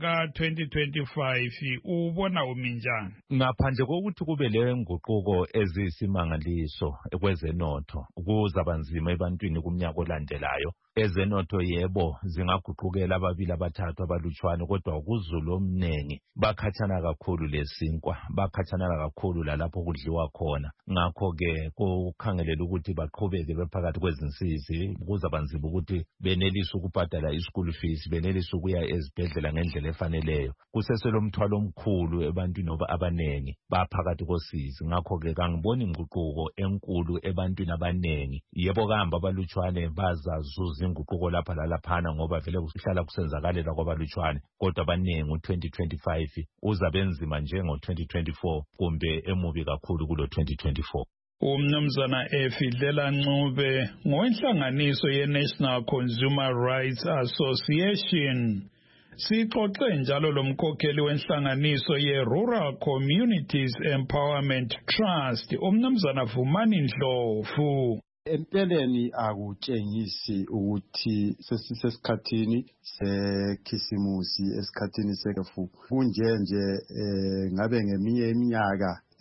ka-2025 ubona uminjani? Ngaphandle kokuthi kube le nguquko eziyisimangaliso kwezenotho kuzabanzima ebantwini kumnyaka olandelayo. Ezenotho yebo zingaguqukela ababili abathathu abalutshwane kodwa kuzulu omningi bakhathana kakhulu lesinkwa bakhathana kakhulu lalapho kudliwa khona. Ngakho-ke kukhangelela ukuthi baqhubeke bephakathi kwezinsizi kuzabanzima ukuthi benelise ukubhadala i-school fees benelise ukuya ezibhedlela ngendlela efaneleyo. Kuseselomthwalo omkhulu ebantwini abanengi baphakathi kosizi. Ngakho-ke kangiboni inguquko enkulu ebantwini abanengi. Yebo kahamba abalutshwane bazazuza inguquko lapha lalaphana ngoba vele kuhlala kusenzakalela kwabalutshwane kodwa abanengi u-2025 uzabenzima njengo-2024 kumbe emubi kakhulu kulo-2024. Umnumzana Efidlela Ncube ngowenhlanganiso ye-National Consumer Rights Association. Sixoxe njalo lomkhokheli wenhlanganiso ye-Rural Communities Empowerment Trust umnumzana Vumani Ndlovu. Empeleni akutshengisi ukuthi sesisesikhathini sekhisimusi esikhathini sekhefu kunje ngabe ngeminye iminyaka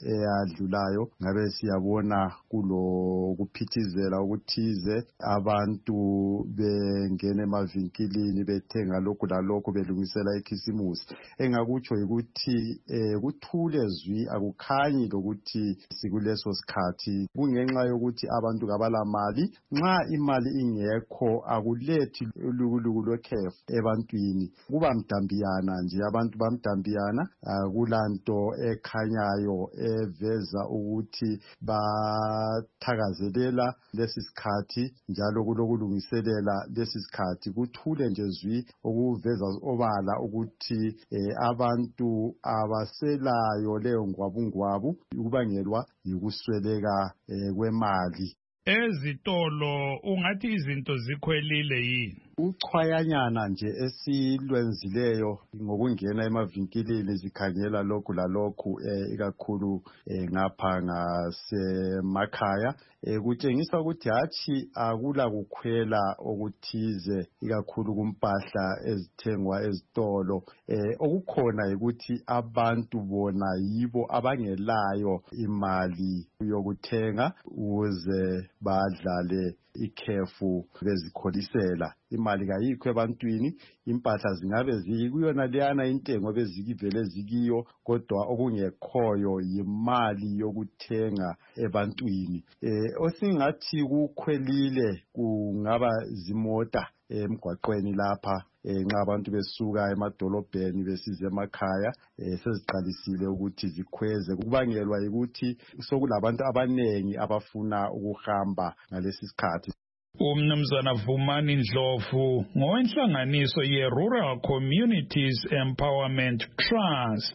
eyadlulayo ngabe siyabona kulo kuphithizela ukuthize abantu bengena emavinkilini bethenga lokhu lalokhu belungisela ikhisimusi. Engakutsho ukuthi kuthule zwi akukhanyi lokuthi sikuleso sikhathi kungenxa yokuthi abantu kabalamali. Nxa imali ingekho akulethi ulukuluku lwekhefu ebantwini, kuba mdambiyana nje, abantu bamdambiyana. Kulanto ekhanyayo eveza ukuthi bathakazelela lesi sikhathi njalo kulokulungiselela lesi sikhathi. Kuthule nje zwi okuveza obala ukuthi abantu abaselayo leyo ngwabungwabu ukubangelwa yikusweleka kwemali. Ezitolo ungathi izinto zikhwelile yini? Uchwayanyana nje esilwenzileyo ngokungena emavinkilini zikhangela lokhu lalokhu ikakhulu ngapha ngasemakhaya kutshengisa ukuthi hatshi akula kukhwela okuthize ikakhulu kumpahla ezithengwa ezitolo. Okukhona ukuthi abantu bona yibo abangelayo imali yokuthenga ukuze badlale ikhefu bezikholisela. Imali kayikho ebantwini, impahla zingabe zikuyona leyana intengo bezikivele zikiyo, kodwa okungekhoyo yimali yokuthenga ebantwini. Osingathi kukhwelile kungaba zimota emgwaqweni lapha nxa abantu besuka emadolobheni besize emakhaya seziqalisile ukuthi zikhweze. Kubangelwa ukuthi sokulabantu abanengi abafuna ukuhamba ngalesi sikhathi. Umnumzana Vumani Ndlovu ngowenhlanganiso ye-Rural Communities Empowerment Trust.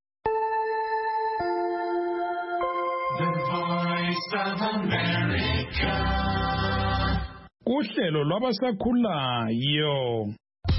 The Voice of America. Uhlelo lwabasakhulayo.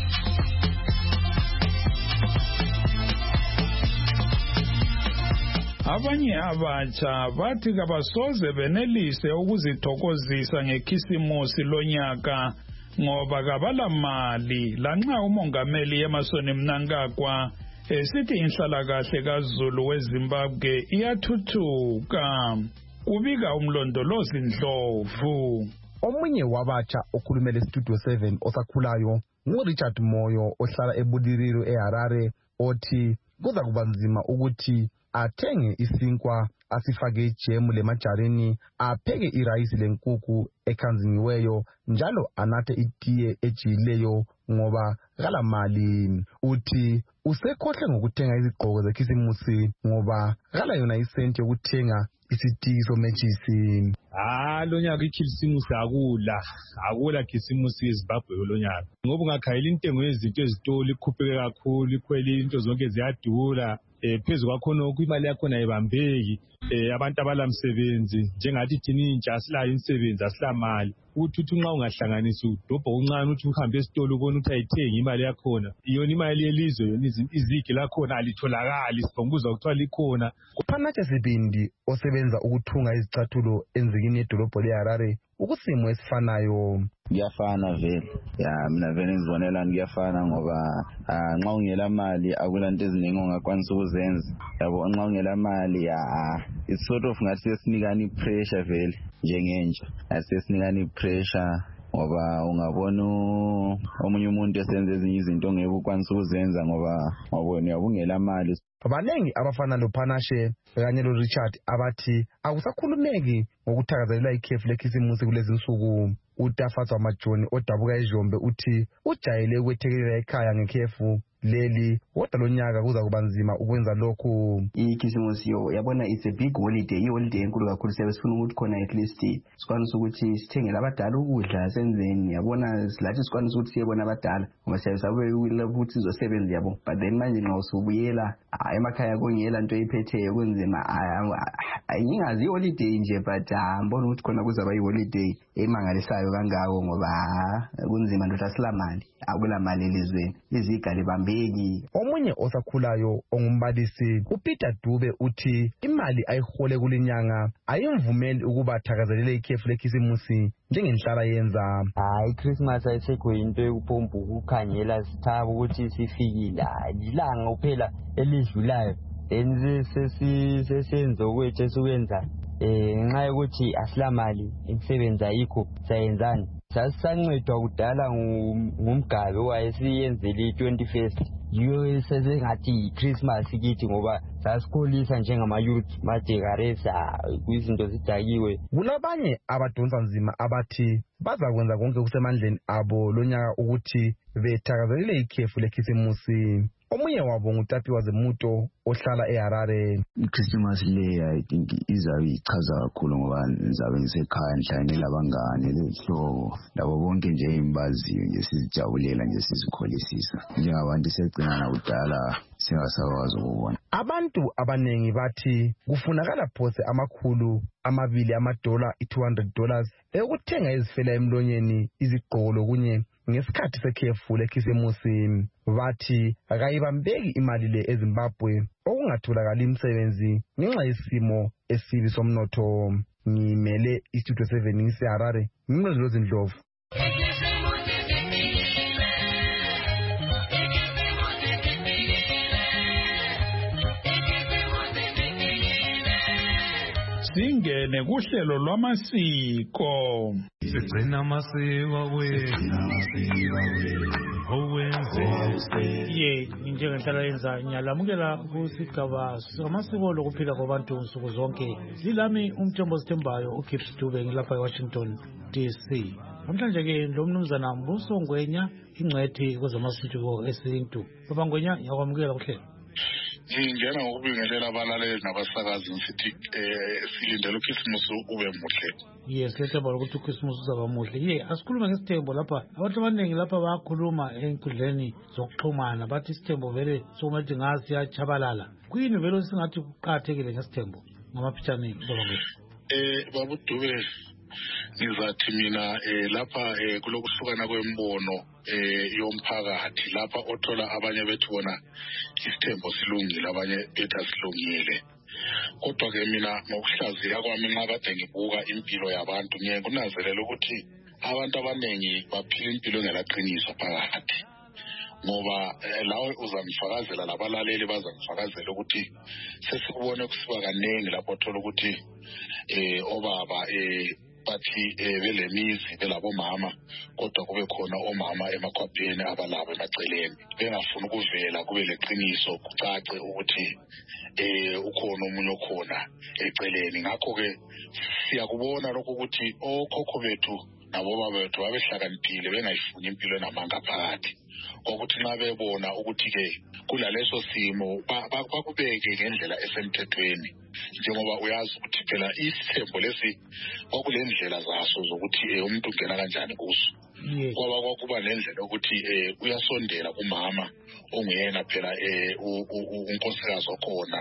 Abanye abatsha bathi kabasoze benelise ukuzithokozisa ngekhisimusi lonyaka ngoba kabalamali, lanxa umongameli Emmerson Mnangagwa esithi inhlalakahle kaZulu weZimbabwe iyathuthuka. Kubika umlondolozi Ndlovu. Omunye wabatsha okhulumele Studio 7 osakhulayo nguRichard Moyo ohlala eBuliriro eHarare othi kuza kuba nzima ukuthi athenge isinkwa asifake ijemu lemajarini, apheke irayisi lenkukhu ekhanzingiweyo njalo anathe itiye ejiyileyo ngoba kalamali. Uthi usekhohle ngokuthenga izigqoko zekhisimusi ngoba kala yona isenti yokuthenga isitiyi sometshisi. Lonyaka ikhisimusi akula khisimusi eZimbabwe lonyaka ngoba ungakhayela intengo yezinto ezitolo ikhupheke kakhulu, ikhwele into zonke ziyadura. Phezu kwakhona imali yakhona ayibambeki. Abantu abalamsebenzi njengathi thina intsha asilayo imisebenzi, asilamali. Uthi nxa ungahlanganisa udobho uncane uthi uhambe esitolo ubona ukuthi ayithengi imali yakhona, iyona imali yelizwe, yona izigi lakhona alitholakali, sibonguza ukuthiwa likhona. Kuphanatshe Sibindi osebenza ukuthunga izicathulo enzikini yedolobho leHarare ukusimo esifanayo. Kuyafana vele. Mina vele ngizibonela kuyafana ngoba nxa ungela mali akulanto eziningi ongakwanisa ukuzenza. Yabo nxa ungela mali it's sort of ngathi sesinikana ipressure vele njengenja. Sesinikana ipressure ngoba ungabona omunye umuntu esenza ezinye izinto ongeke ukwanisa ukuzenza ngoba wabona ungela mali. Abanengi abafana loPhanashe kanye loRichard abathi akusakhulumeki ngokuthakazelela ikhefu lekhisimusi kulezi nsuku. UTafatswa Majoni odabuka eJombe uthi ujayele ukwethekelela ekhaya ngekhefu leli, kodwa lonyaka kuza kuba nzima ukwenza lokhu. Ikhisimusi yabona it's a big holiday, iholiday enkulu kakhulu. Siyabe sifuna ukuthi khona at least sikwanisa ukuthi sithengele abadala ukudla senzeni, yabona silathi sikwanisa ukuthi siyebona abadala ngoba siyabe sabuye ukuthi sizosebenza yabo. But then manje nxa usubuyela emakhaya kungela nto iphetheyo kunzima. Ayingazi iholiday nje but mbona ukuthi khona kuzaba iholiday emangalisayo kangako ngoba kunzima ndoda silamali, akula mali elizweni, izigali bambeki. Omunye osakhulayo ongumbalisi uPeter Dube uthi imali ayihole kulinyanga ayimvumeli ukuba thakazelele ikhefu lekhisimusi njengenhlala yenza. iChristmas ayisekho into yokupompa ukukhangela sithaba ukuthi sifikile. Ilanga kuphela elidlulayo then sesenza okwethu esukwenza ngenxa yokuthi asilamali imisebenzi ayikho sayenzani. Sasisancedwa kudala ngumgabe owayesiyenzele i-21st yiyo sesengathi yi-Christmas kithi ngoba sasikholisa njengama-youth madekaresa kwizinto zidakiwe. Kulabanye abadonsa nzima abathi bazakwenza konke kusemandleni abo lonyaka ukuthi bethakazelele ikhefu lekhisimusi. Omunye wabo ngutapiwa Zemuto ohlala eHarare. Christmas le I think izabe ichaza kakhulu ngoba ngizabe ngisekhaya nhlangane labangane lehlobo labo bonke nje imbaziyo nje sizijabulela nje sizikholisisa njengabantu segcina kudala singasakwazi ukubona. Abantu abanengi bathi kufunakala phose $200 $200 ekuthenga izifela emlonyeni izigqoko kunye ngesikhathi sekhefu lekhisimusi. Bathi akayibambeki imali le eZimbabwe okungatholakala imisebenzi ngenxa yesimo esibi somnotho. Ngimele iStudio 7 ngiseHarare, ngimezlozi Ndlovu. Singene kuhlelo lwamasiko. Sigcina amasiko njengenhlala yenza ngiyalamukela kusigaba samasiko lokuphila kwabantu nsuku zonke. Zilami umthombo Sithembayo uGibbs Dube ngilapha eWashington DC. Namhlanje-ke lo mnumzana Mbuso Ngwenya ingcwethi kwezamasiko esintu. Baba Ngwenya, ngiyakwamukela kuhlelo. Ngingena ngokubingelela abalaleli nabasakazi ngithi silindele uKhisimusi ube muhle. Yes, lethemba lokuthi uKhisimusi uzaba muhle. Asikhuluma ngesithembo lapha. Abantu abaningi lapha bayakhuluma enkundleni zokuxhumana bathi isithembo vele sokuthi ngazi siyachabalala. Kuyini vele singathi kuqhathekile ngesithembo ngamaphithani baba Ngwenya? Baba Dube, ngizathi mina lapha kulokuhlukana kwembono yomphakathi lapha othola abanye bethu bona isithembo silungile abanye bethu asilungile. Kodwa ke mina ngokuhlaziya kwami nxa kade ngibuka impilo yabantu ngiye kunanzelela ukuthi abantu abaningi baphila impilo engelaqiniso phakathi. Ngoba lawe uzangifakazela labalaleli bazangifakazela ukuthi sesikubone kusiba kaningi lapho othola ukuthi obaba bathi belemizi belabomama kodwa kube khona omama emakhwapheni abalabo emaceleni bengafuni ukuvela kube leqiniso kucace ukuthi ukhona umunye okhona eceleni. Ngakho-ke siyakubona lokho ukuthi okhokho bethu nabobaba bethu babehlakaniphile bengayifuni impilo enamanga phakathi. Ukuthi nxa bebona ukuthi-ke kulaleso simo bakubeke ngendlela esemthethweni njengoba uyazi ukuthi phela isithembo lesi kwakulendlela zaso zokuthi umuntu ungena kanjani kuso. Kwaba kwakuba nendlela ukuthi uyasondela kumama onguyena phela unkosikazi okhona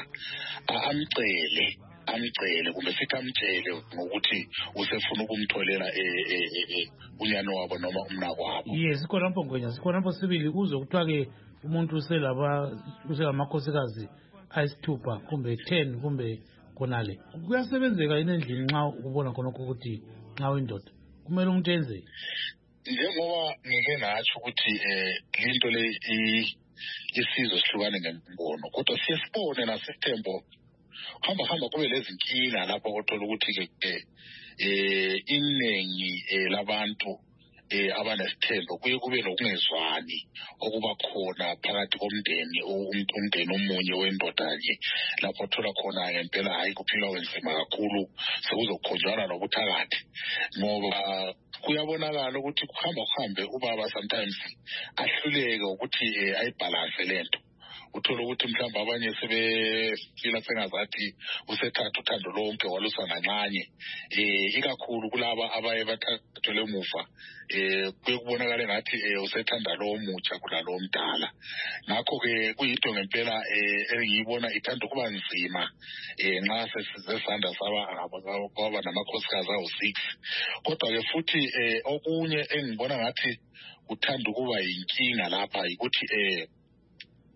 amcele kumbe sithi amtshele ngokuthi usefuna ukumtholela unyana wabo noma umnakwabo. Sikhona lapho Ngwenya, sikhona lapho sibili uzwe kuthiwa-ke umuntu usengamakhosikazi ayisithupha kumbe 10 kumbe konale. Kuyasebenzeka yini endlini nxa ubona khonokho ukuthi nxa uyindoda kumele umuntu enzeni? Njengoba ngike ngatsho ukuthi into le isizwe sihlukane ngembono kodwa siye sibone nasithembo hamba kube lezinkinga lapho othola ukuthi-ke iningi labantu abanesithembo kuye kube lokungezwani okuba khona phakathi komndeni umndeni omunye wendoda-ke lapho othola khona ngempela hayi kuphilwa kwenzima kakhulu sekuzokhonjwana nobuthakathi ngoba kuyabonakala ukuthi kuhambe ubaba sometimes ahluleke ukuthi ayibhalanse lento. Uthola ukuthi mhlawumbe abanye sebefila sengazathi usethatha uthando lonke walusa kancane ikakhulu kulaba abaye bathathele emuva kuye kubonakala ngathi usethanda lo mutsha kulalo omdala. Ngakho-ke kuyinto ngempela engiyibona ithanda ukuba nzima nxa sesizesanda kwaba namakhosikazi awu-6. Kodwa-ke futhi okunye engibona ngathi uthanda ukuba yinkinga lapha yikuthi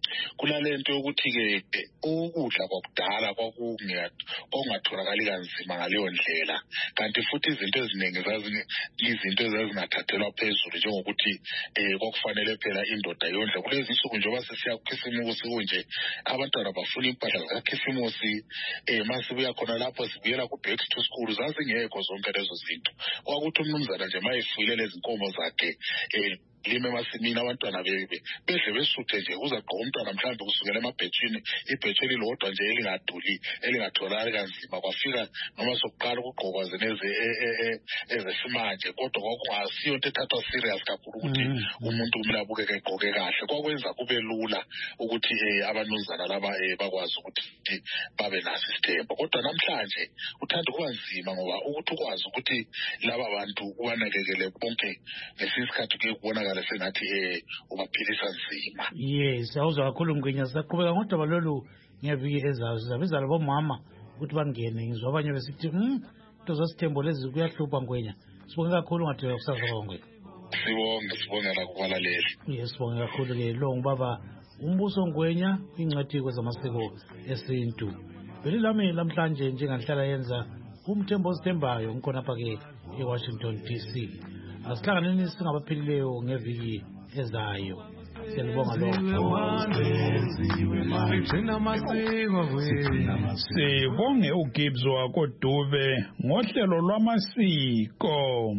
kunalento yokuthi ke ukudla kwakudala kwakungatholakali kanzima ngaleyo ndlela, kanti futhi izinto eziningi izinto ezazingathathelwa phezulu njengokuthi kwakufanele phela indoda yondle. Kulezi nsuku njengoba sesiya kukhisimusi kunje abantwana bafuna impahla zikakhisimusi, masibuya khona lapho sibuyela ku-back to school zazingekho zonke lezo zinto. Kwakuthi umnumzana nje mayefuyile lezi nkomo zakhe lime emasimini abantwana bedle besuthe nje uzagqoka umntwana mhlawumbe kusukela emabhetshini ibhetshi elilodwa nje elingatholakali kanzima, kwafika noma sokuqala ukugqokwa zeneze ezesimanje, kodwa kwakungasiyo into ethathwa serious kakhulu ukuthi umuntu kumele abukeke egqoke kahle. Kwakwenza kube lula ukuthi abanumzana laba bakwazi ukuthi babe naso isithembu, kodwa namhlanje uthanda kuba nzima ngoba ukuthi ukwazi ukuthi laba bantu ubanakekele bonke ngesinye isikhathi kuye kubonakala sengathi ubaphilisa nzima. Yes, awuzwa kakhulu Mgwenya. Saqhubeka ngodaba lolu ngeviki ezayo, sizabiza labo mama ukuthi bangene. Ngizwa abanye besithi into zesithembo lezi kuyahlupha Mgwenya. Sibonge kakhulu ngathi kusasa kwa Mgwenya. Sibongela kubalaleli. Yes, sibonge kakhulu ke lo ngubaba Umbuso Mgwenya, ingcwethi kwezamasiko esintu. Beli lami namhlanje njengahlala yenza umthembo osithembayo ngikhona apha ke eWashington DC. Asihlanganeni singabaphilileyo ngeviki ezayo. Siyalibonga sibonge uGibbs wakoDube ngohlelo lwamasiko.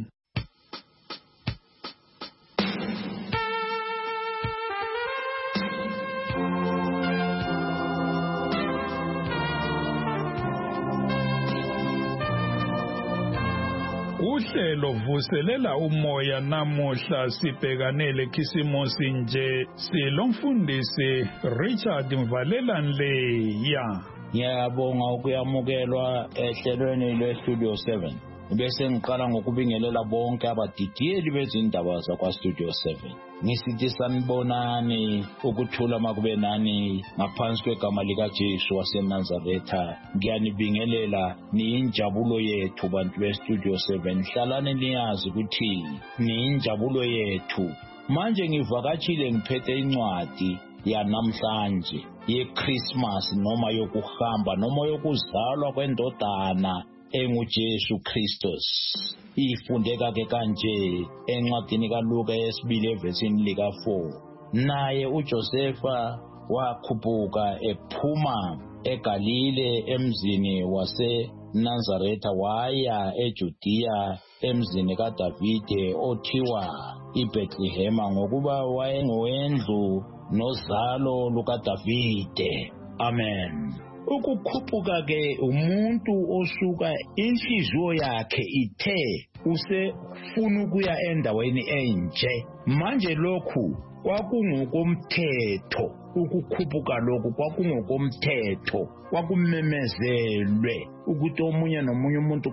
Uhlelo vuselela umoya namuhla sibhekanele khisimusi nje silomfundisi Richard Mvalelanleya. Ngiyabonga ukuyamukelwa ehlelweni lweStudio 7. Bese ngiqala ngokubingelela bonke abadidiyeli bezindaba zakwaStudio 7. Ngisithi sanibonani, ukuthula makube nani ngaphansi kwegama likaJesu waseNazaretha. Ngiyanibingelela, niyinjabulo yethu bantu beStudio 7. Hlalani niyazi ukuthi niyinjabulo yethu. Manje ngivakatshile ngiphethe incwadi yanamhlanje yeChristmas noma yokuhamba noma yokuzalwa kwendodana enguJesu Christus. Ifundeka ke kanje encwadini kaLuka yesibili evesini lika4. Naye uJosefa wakhuphuka ephuma eGalile emzini waseNazaretha waya eJudiya emzini kaDavide othiwa iBethlehema ngokuba wayengowendlu nozalo lukaDavide. Amen. Ukukhuphuka ke umuntu osuka inhliziyo yakhe ithe usefuna ukuya endaweni enje. Manje lokhu kwakungokomthetho, ukukhuphuka lokhu kwakungokomthetho, kwakumemezelwe ukuthi omunye nomunye umuntu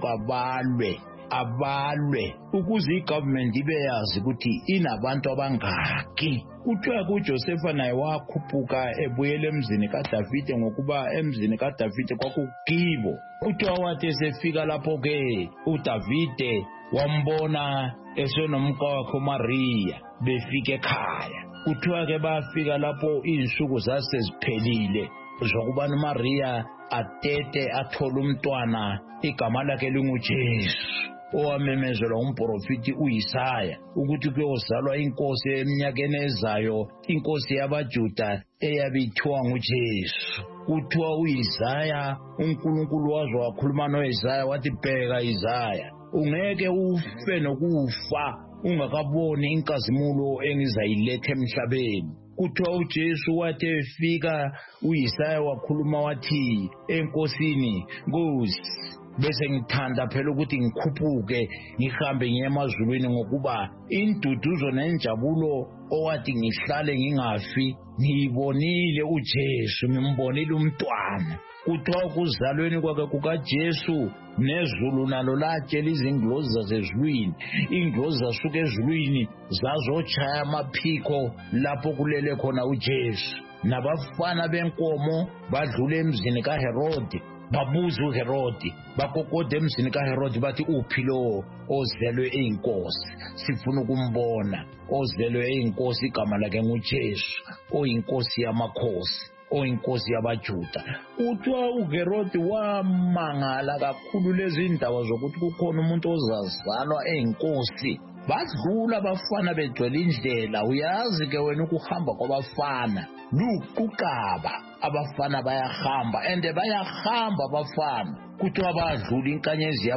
abalwe ukuze igovernment ibe yazi ukuthi inabantu abangaki. Kuthiwa kuJosefa naye wakhuphuka ebuyela emzini kaDavide ngokuba emzini kaDavide kwakukibo. Kuthiwa wathi esefika lapho ke uDavide wambona esenomkakhe uMaria befika ekhaya. Kuthiwa ke bafika lapho izinsuku zaseziphelile zokuba uMaria atete athola umntwana igama lakhe linguJesu, owamemezelwa umprofiti uIsaya ukuthi kuyozalwa inkosi eminyakeni ezayo, inkosi yabaJuda eyabithiwa nguJesu. Kuthiwa uIsaya uNkulunkulu wazo wakhuluma noIsaya wathi, bheka Isaya, ungeke ufe nokufa ungakaboni inkazimulo engizayiletha emhlabeni. Kuthiwa uJesu wathi efika uIsaya wakhuluma wathi enkosini, Nkosi, bese ngithanda phela ukuthi ngikhuphuke ngihambe ngiye emazulwini ngokuba induduzo nenjabulo owathi ngihlale ngingafi ngiyibonile uJesu, ngimbonile umntwana. Kuthiwa ukuzalweni kwakhe kukaJesu nezulu nalo latshela izingilosi zasezulwini, ingilosi zasuka ezulwini zazotshaya amaphiko lapho kulele khona uJesu. Nabafana benkomo badlula emzini kaHerode babuza uHerodi bakokode emzini kaHerodi bathi uphi lo ozelwe eyinkosi sifuna ukumbona ozelwe eyinkosi igama lakhe nguJesu oyinkosi yamakhosi oyinkosi yabaJuda. Uthiwa uHerodi wamangala kakhulu lezi ndaba zokuthi kukhona umuntu ozazalwa eyinkosi. Badlula abafana begcwele indlela. Uyazi ke wena ukuhamba kwabafana luqukaba, abafana bayahamba bayahamba abafana. Kuthiwa badlula inkanyezi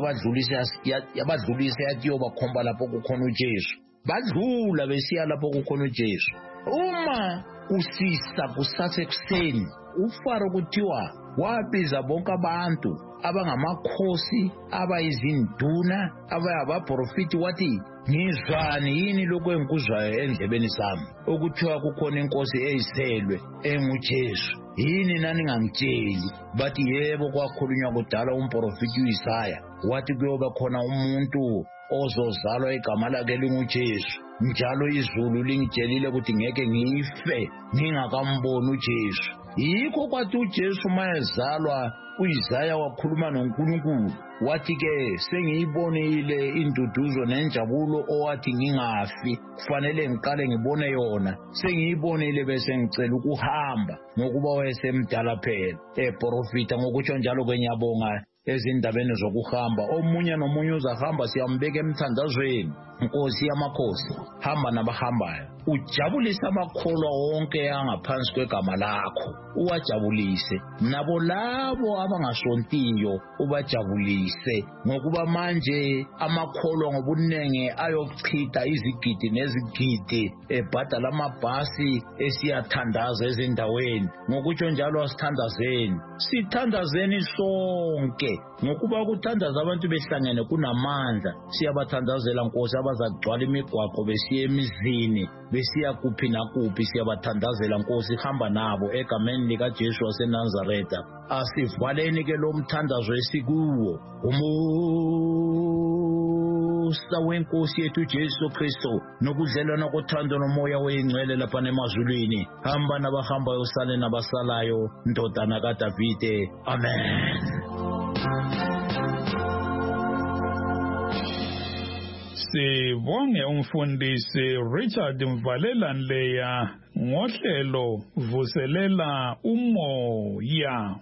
yabadlulisa yathi yobakhomba lapho kukhona uJesu. Badlula besiya lapho kukhona uJesu. Uma usisa kusasekuseni uFaro kuthiwa wabiza bonke abantu abangamakhosi abayizinduna abayabaprofiti wathi ngizwani yini lokho engikuzwayo endlebeni zami ukuthiwa kukhona inkosi eyiselwe enguJesu yini nani ngangitsheli. Bathi yebo kwakhulunywa kudala umprofiti uIsaya wathi kuyoba khona umuntu ozozalwa igama lakhe linguJesu njalo izulu lingitshelile ukuthi ngeke ngife ngingakamboni uJesu. Yikho kwathi uJesu mayezalwa uIsaya wakhuluma noNkulunkulu wathi ke sengiyibonile induduzo nenjabulo owathi ngingafi kufanele ngiqale ngibone yona sengiyibonile bese ngicela ukuhamba ngokuba wayesemdala phela eprofita ngokutsho njalo kwenyabonga ezindabeni zokuhamba omunye nomunye uzahamba siyambeka emthandazweni Nkosi yamakhosi hamba nabahambayo ujabulisa amakholwa wonke angaphansi kwegama lakho uwajabulise nabo labo abangasontiyo ubajabulise ngokuba manje amakholwa ngobunenge ayochitha izigidi nezigidi ebhadala amabhasi esiyathandaza ezindaweni ngokutsho njalo sithandazeni sonke ngokuba ukuthandaza abantu behlangene kunamandla siyabathandazela Nkosi abazagcwala imigwaqo besiya emizini besiya kuphi nakuphi siyabathandazela Nkosi hamba nabo egameni likaJesu waseNazaretha asivaleni ke lo mthandazo esikuwo umusa wenkosi yethu Jesu Kristo nokudlelana kothando nomoya weyingcwele lapha emazulwini hamba nabahambayo usale nabasalayo ndodana kaDavide amen. Sibonge umfundisi Richard Mvalelanleya ngohlelo vuselela umoya.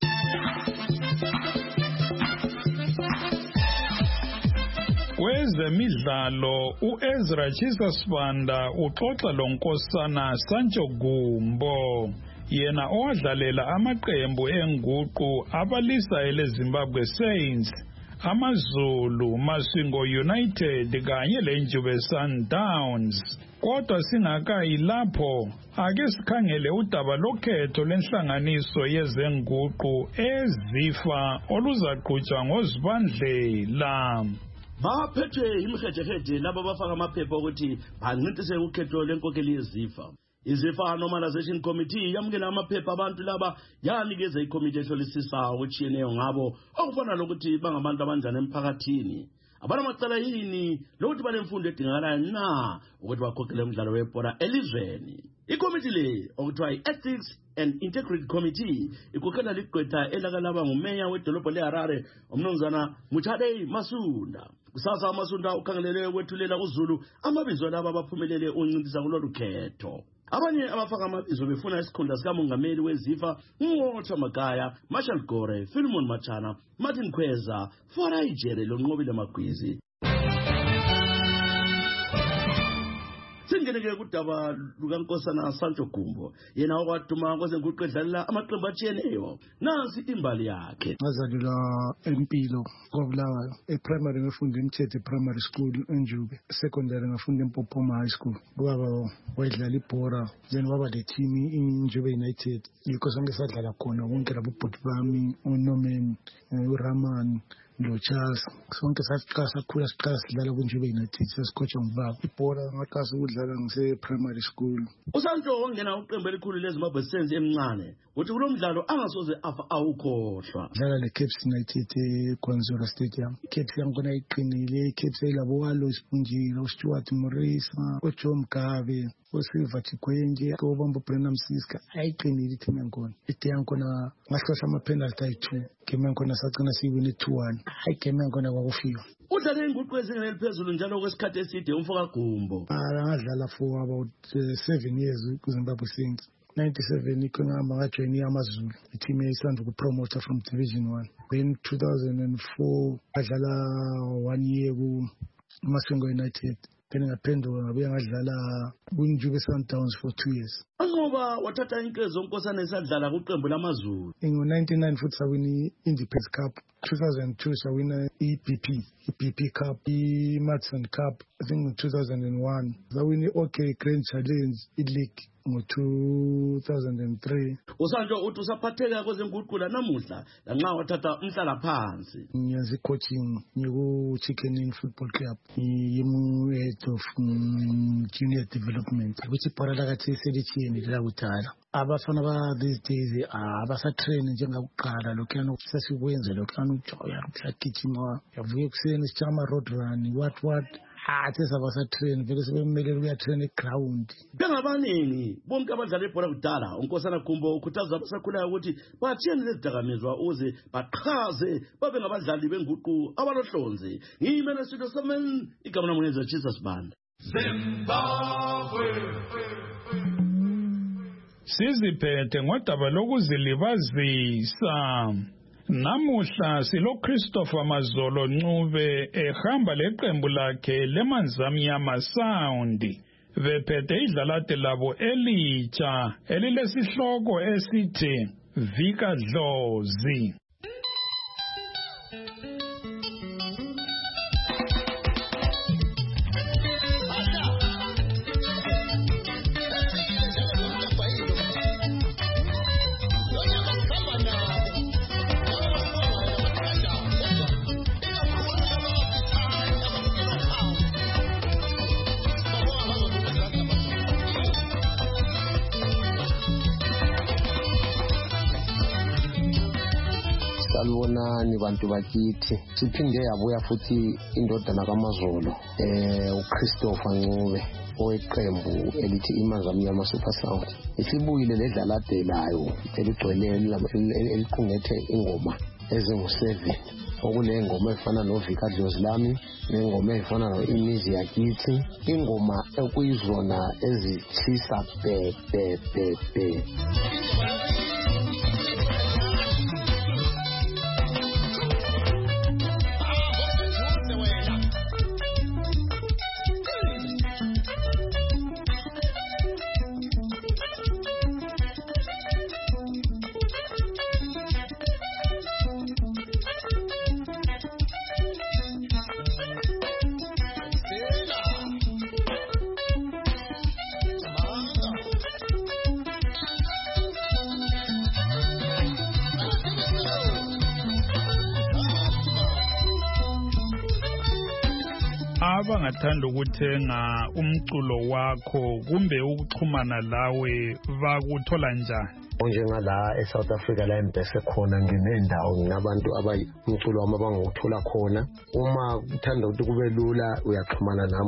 Kwezemidlalo uEzra Chisasibanda uxoxa lonkosana Sancho Gumbo yena owadlalela amaqembu enguqu abalisa eleZimbabwe Saints AmaZulu, Masingo United kanye leNjube Sundowns. Kodwa singakayi lapho ake sikhangele udaba lokhetho lenhlanganiso yezenguqu ezifa oluzaqhutshwa ngoZibandlela. Baphethwe imihedehede labo bafaka amaphepha ukuthi bancintisele ukhetho lenkokheli yezifa. Izifa Normalization Committee yamukela amaphepha abantu laba yanikeza ikomiti ehlolisisa okutshiyeneyo ngabo okufana lokuthi bangabantu abanjani emphakathini abanamacala yini lokuthi banemfundo edingakalayo na ukuthi bakhokhele umdlalo webhola elizweni. Ikomiti le okuthiwa i-Ethics and Integrity Committee ikhokhela ligqwetha elakalaba ngumeya wedolobho leHarare umnumzana Muchadei Masunda. Kusasa Masunda ukhangelele kwethulela kuZulu amabizo laba abaphumelele uncintisa kulolu khetho. Abanye abafaka amabizo befuna isikhundla sikamongameli wezifa uNqotha Magaya, Marshall Gore, Philemon Machana, Martin Khweza, Forai Jere loNqobile Magwizi. Singeneke kudaba lukaNkosana Sancho Gumbo yena okwatuma kwezenguqu edlalela amaqembu atshiyeneyo nansi imbali yakhe. Ngazalelwa eMpilo koBulawayo primary ngifunda eMthetho primary school eNjube secondary ngifunda eMpophoma high school baba wayedlala ibhola then waba le team iNjube United yikho sonke sadlala khona konke labo bhuti bami uNorman uRaman lo Charles sonke sakhula siqala sidlala kuNjube United sesicoacha ngibaba ibhola ngaqasa ukudlala ngise primary school. uSanto ongena uqembu elikhulu leZimbabwe Saints emncane uthi kulo mdlalo angasoze afa awukhohlwa. Dlala le Cape United eGonzolo Stadium. Cape yangona iqinile, Cape yilabo walo Sipunjile, uStuart Morris, uJoe Mgabe, Silver Chikwenje, Obamba Brenham Siska, ayiqinile team yankona. Ite yankona ngahlosha ama-penalty ayi-2. Game yankona sagcina siwine 2-1. Hayi game yankona kwakufika. Udlale inguqu ezingeni eliphezulu njalo kwesikhathi eside umfoka Gumbo. Ngadlala for about 7 years kuZimbabwe Saints. 97 ikhona ngajoin iAmazulu, i-team eyisanda ukupromota from Division 1. Then 2004 ngadlala 1 year kuMasvingo United. Then ngaphenduka ngabuye ngadlala kuNjube Sundowns for 2 years. Angoba wathatha inkezo unkosana esadlala kuqembu lamaZulu. Ngo-99 futhi sawina i-Independence Cup. 2002 sawina i-BP Cup, i-Madison Cup. I think ngo-2001 sawina i-OK Grand Challenge i-League ngo-2003. Usanjo uthi usaphatheka kwezenguqula namuhla lanxa wathatha umhlala phansi. Ngiyenza i-coaching ngiku-Chicken Inn Football Club. Ngimu-head of junior development. Ukuthi ibhora lakathi selithini lakudala. Abafana these days abasatrain njengakuqala lokhana sesikwenze lokhana ujoya ukugijima yavuka ekuseni sijama road run what sesabasatrain vele sebemele ukuyatrain eground. Bengabaningi bonke abadlala ibhola kudala unkosana Gumbo ukhuthaza abasakhulayo ukuthi bathiyene lezidakamizwa uze baqhaze babe ngabadlali benguqu abalohlonze. Ngiyimele studio 7 igama lami ngezwe Jesus Banda. Zimbabwe siziphethe ngodaba lokuzilibazisa. Namuhla silo Christopher Mazolo Ncube ehamba leqembu lakhe leManzamnyama Sound bephethe idlalate labo elitsha elilesihloko esithi Vika Dlozi. Salibonani bantu bakithi. Siphinde yabuya futhi indodana kaMazolo uChristopher Ncube oweqembu elithi iManzamnyama Super Sound. Isibuyile ledlalade layo eligcwele eliqungethe ingoma ezingu7 okunengoma efana noVika Dlozi lami nengoma efana noImizi yakithi, ingoma ekuyizona ezithisa be. Abangathanda ukuthenga umculo wakho kumbe ukuxhumana lawe bakuthola njani? Njengala eSouth Africa la embese khona nginendawo nginabantu umculo wami abanguthola khona. Uma uthanda ukuthi kube lula uyaxhumana nami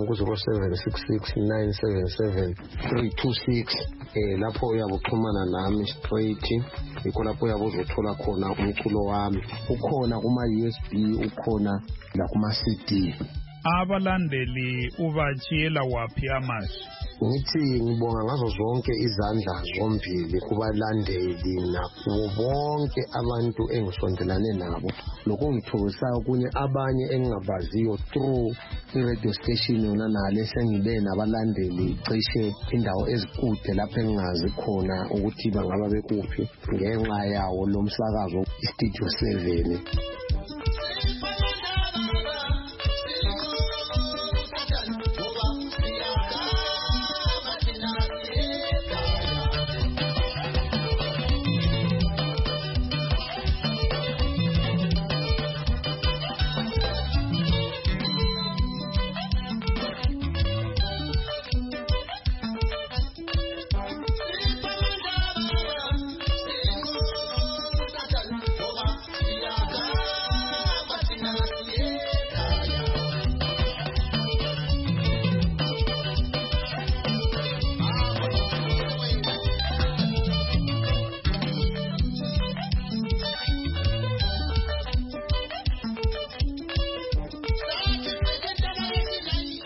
ku-0766977326 lapho uyabuxhumana nami straight. Yikho lapho uyabuzothola khona umculo wami. Ukhona kuma-USB, ukhona la kuma-CD. Abalandeli ubatshiyela waphi amasu? Ngithi ngibonga ngazo zonke izandla zombili kubalandeli nakubo bonke abantu engisondelane nabo. Lokungithokozisayo kunye abanye engingabaziyo through i-radio station yona nale sengibe nabalandeli cishe indawo ezikude lapho engingazi khona ukuthi bangaba bekuphi ngenxa yawo lo msakazo iStudio 7.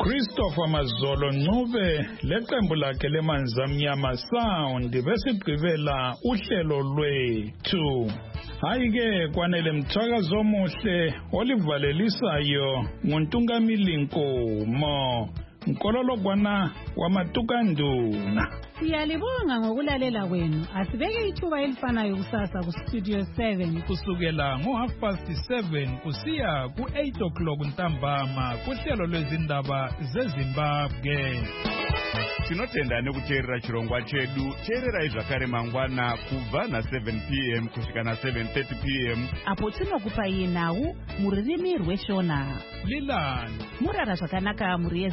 Christopher Mazolo Ncube leqembu lakhe lemanzi amnyama sound besigqibela uhlelo lwethu. Hayi-ke kwanele mthakazo omuhle olivalelisayo nguNtungamili Nkomo Nkololo kwana wamatukanduna. Siyalibonga ngokulalela kwenu. Asibeke ithuba elifanayo kusasa ku Studio 7 kusukela ngo7:30 kusiya ku8 ntambama kuhlelo lwezindaba zeZimbabwe. Tinotenda nekuteerera chirongwa chedu. Teererai zvakare mangwana kubva na7 p.m. kusvika na7:30 p.m. apo tinokupai nhau muririmi rweshona. Lilani murara zvakanaka muri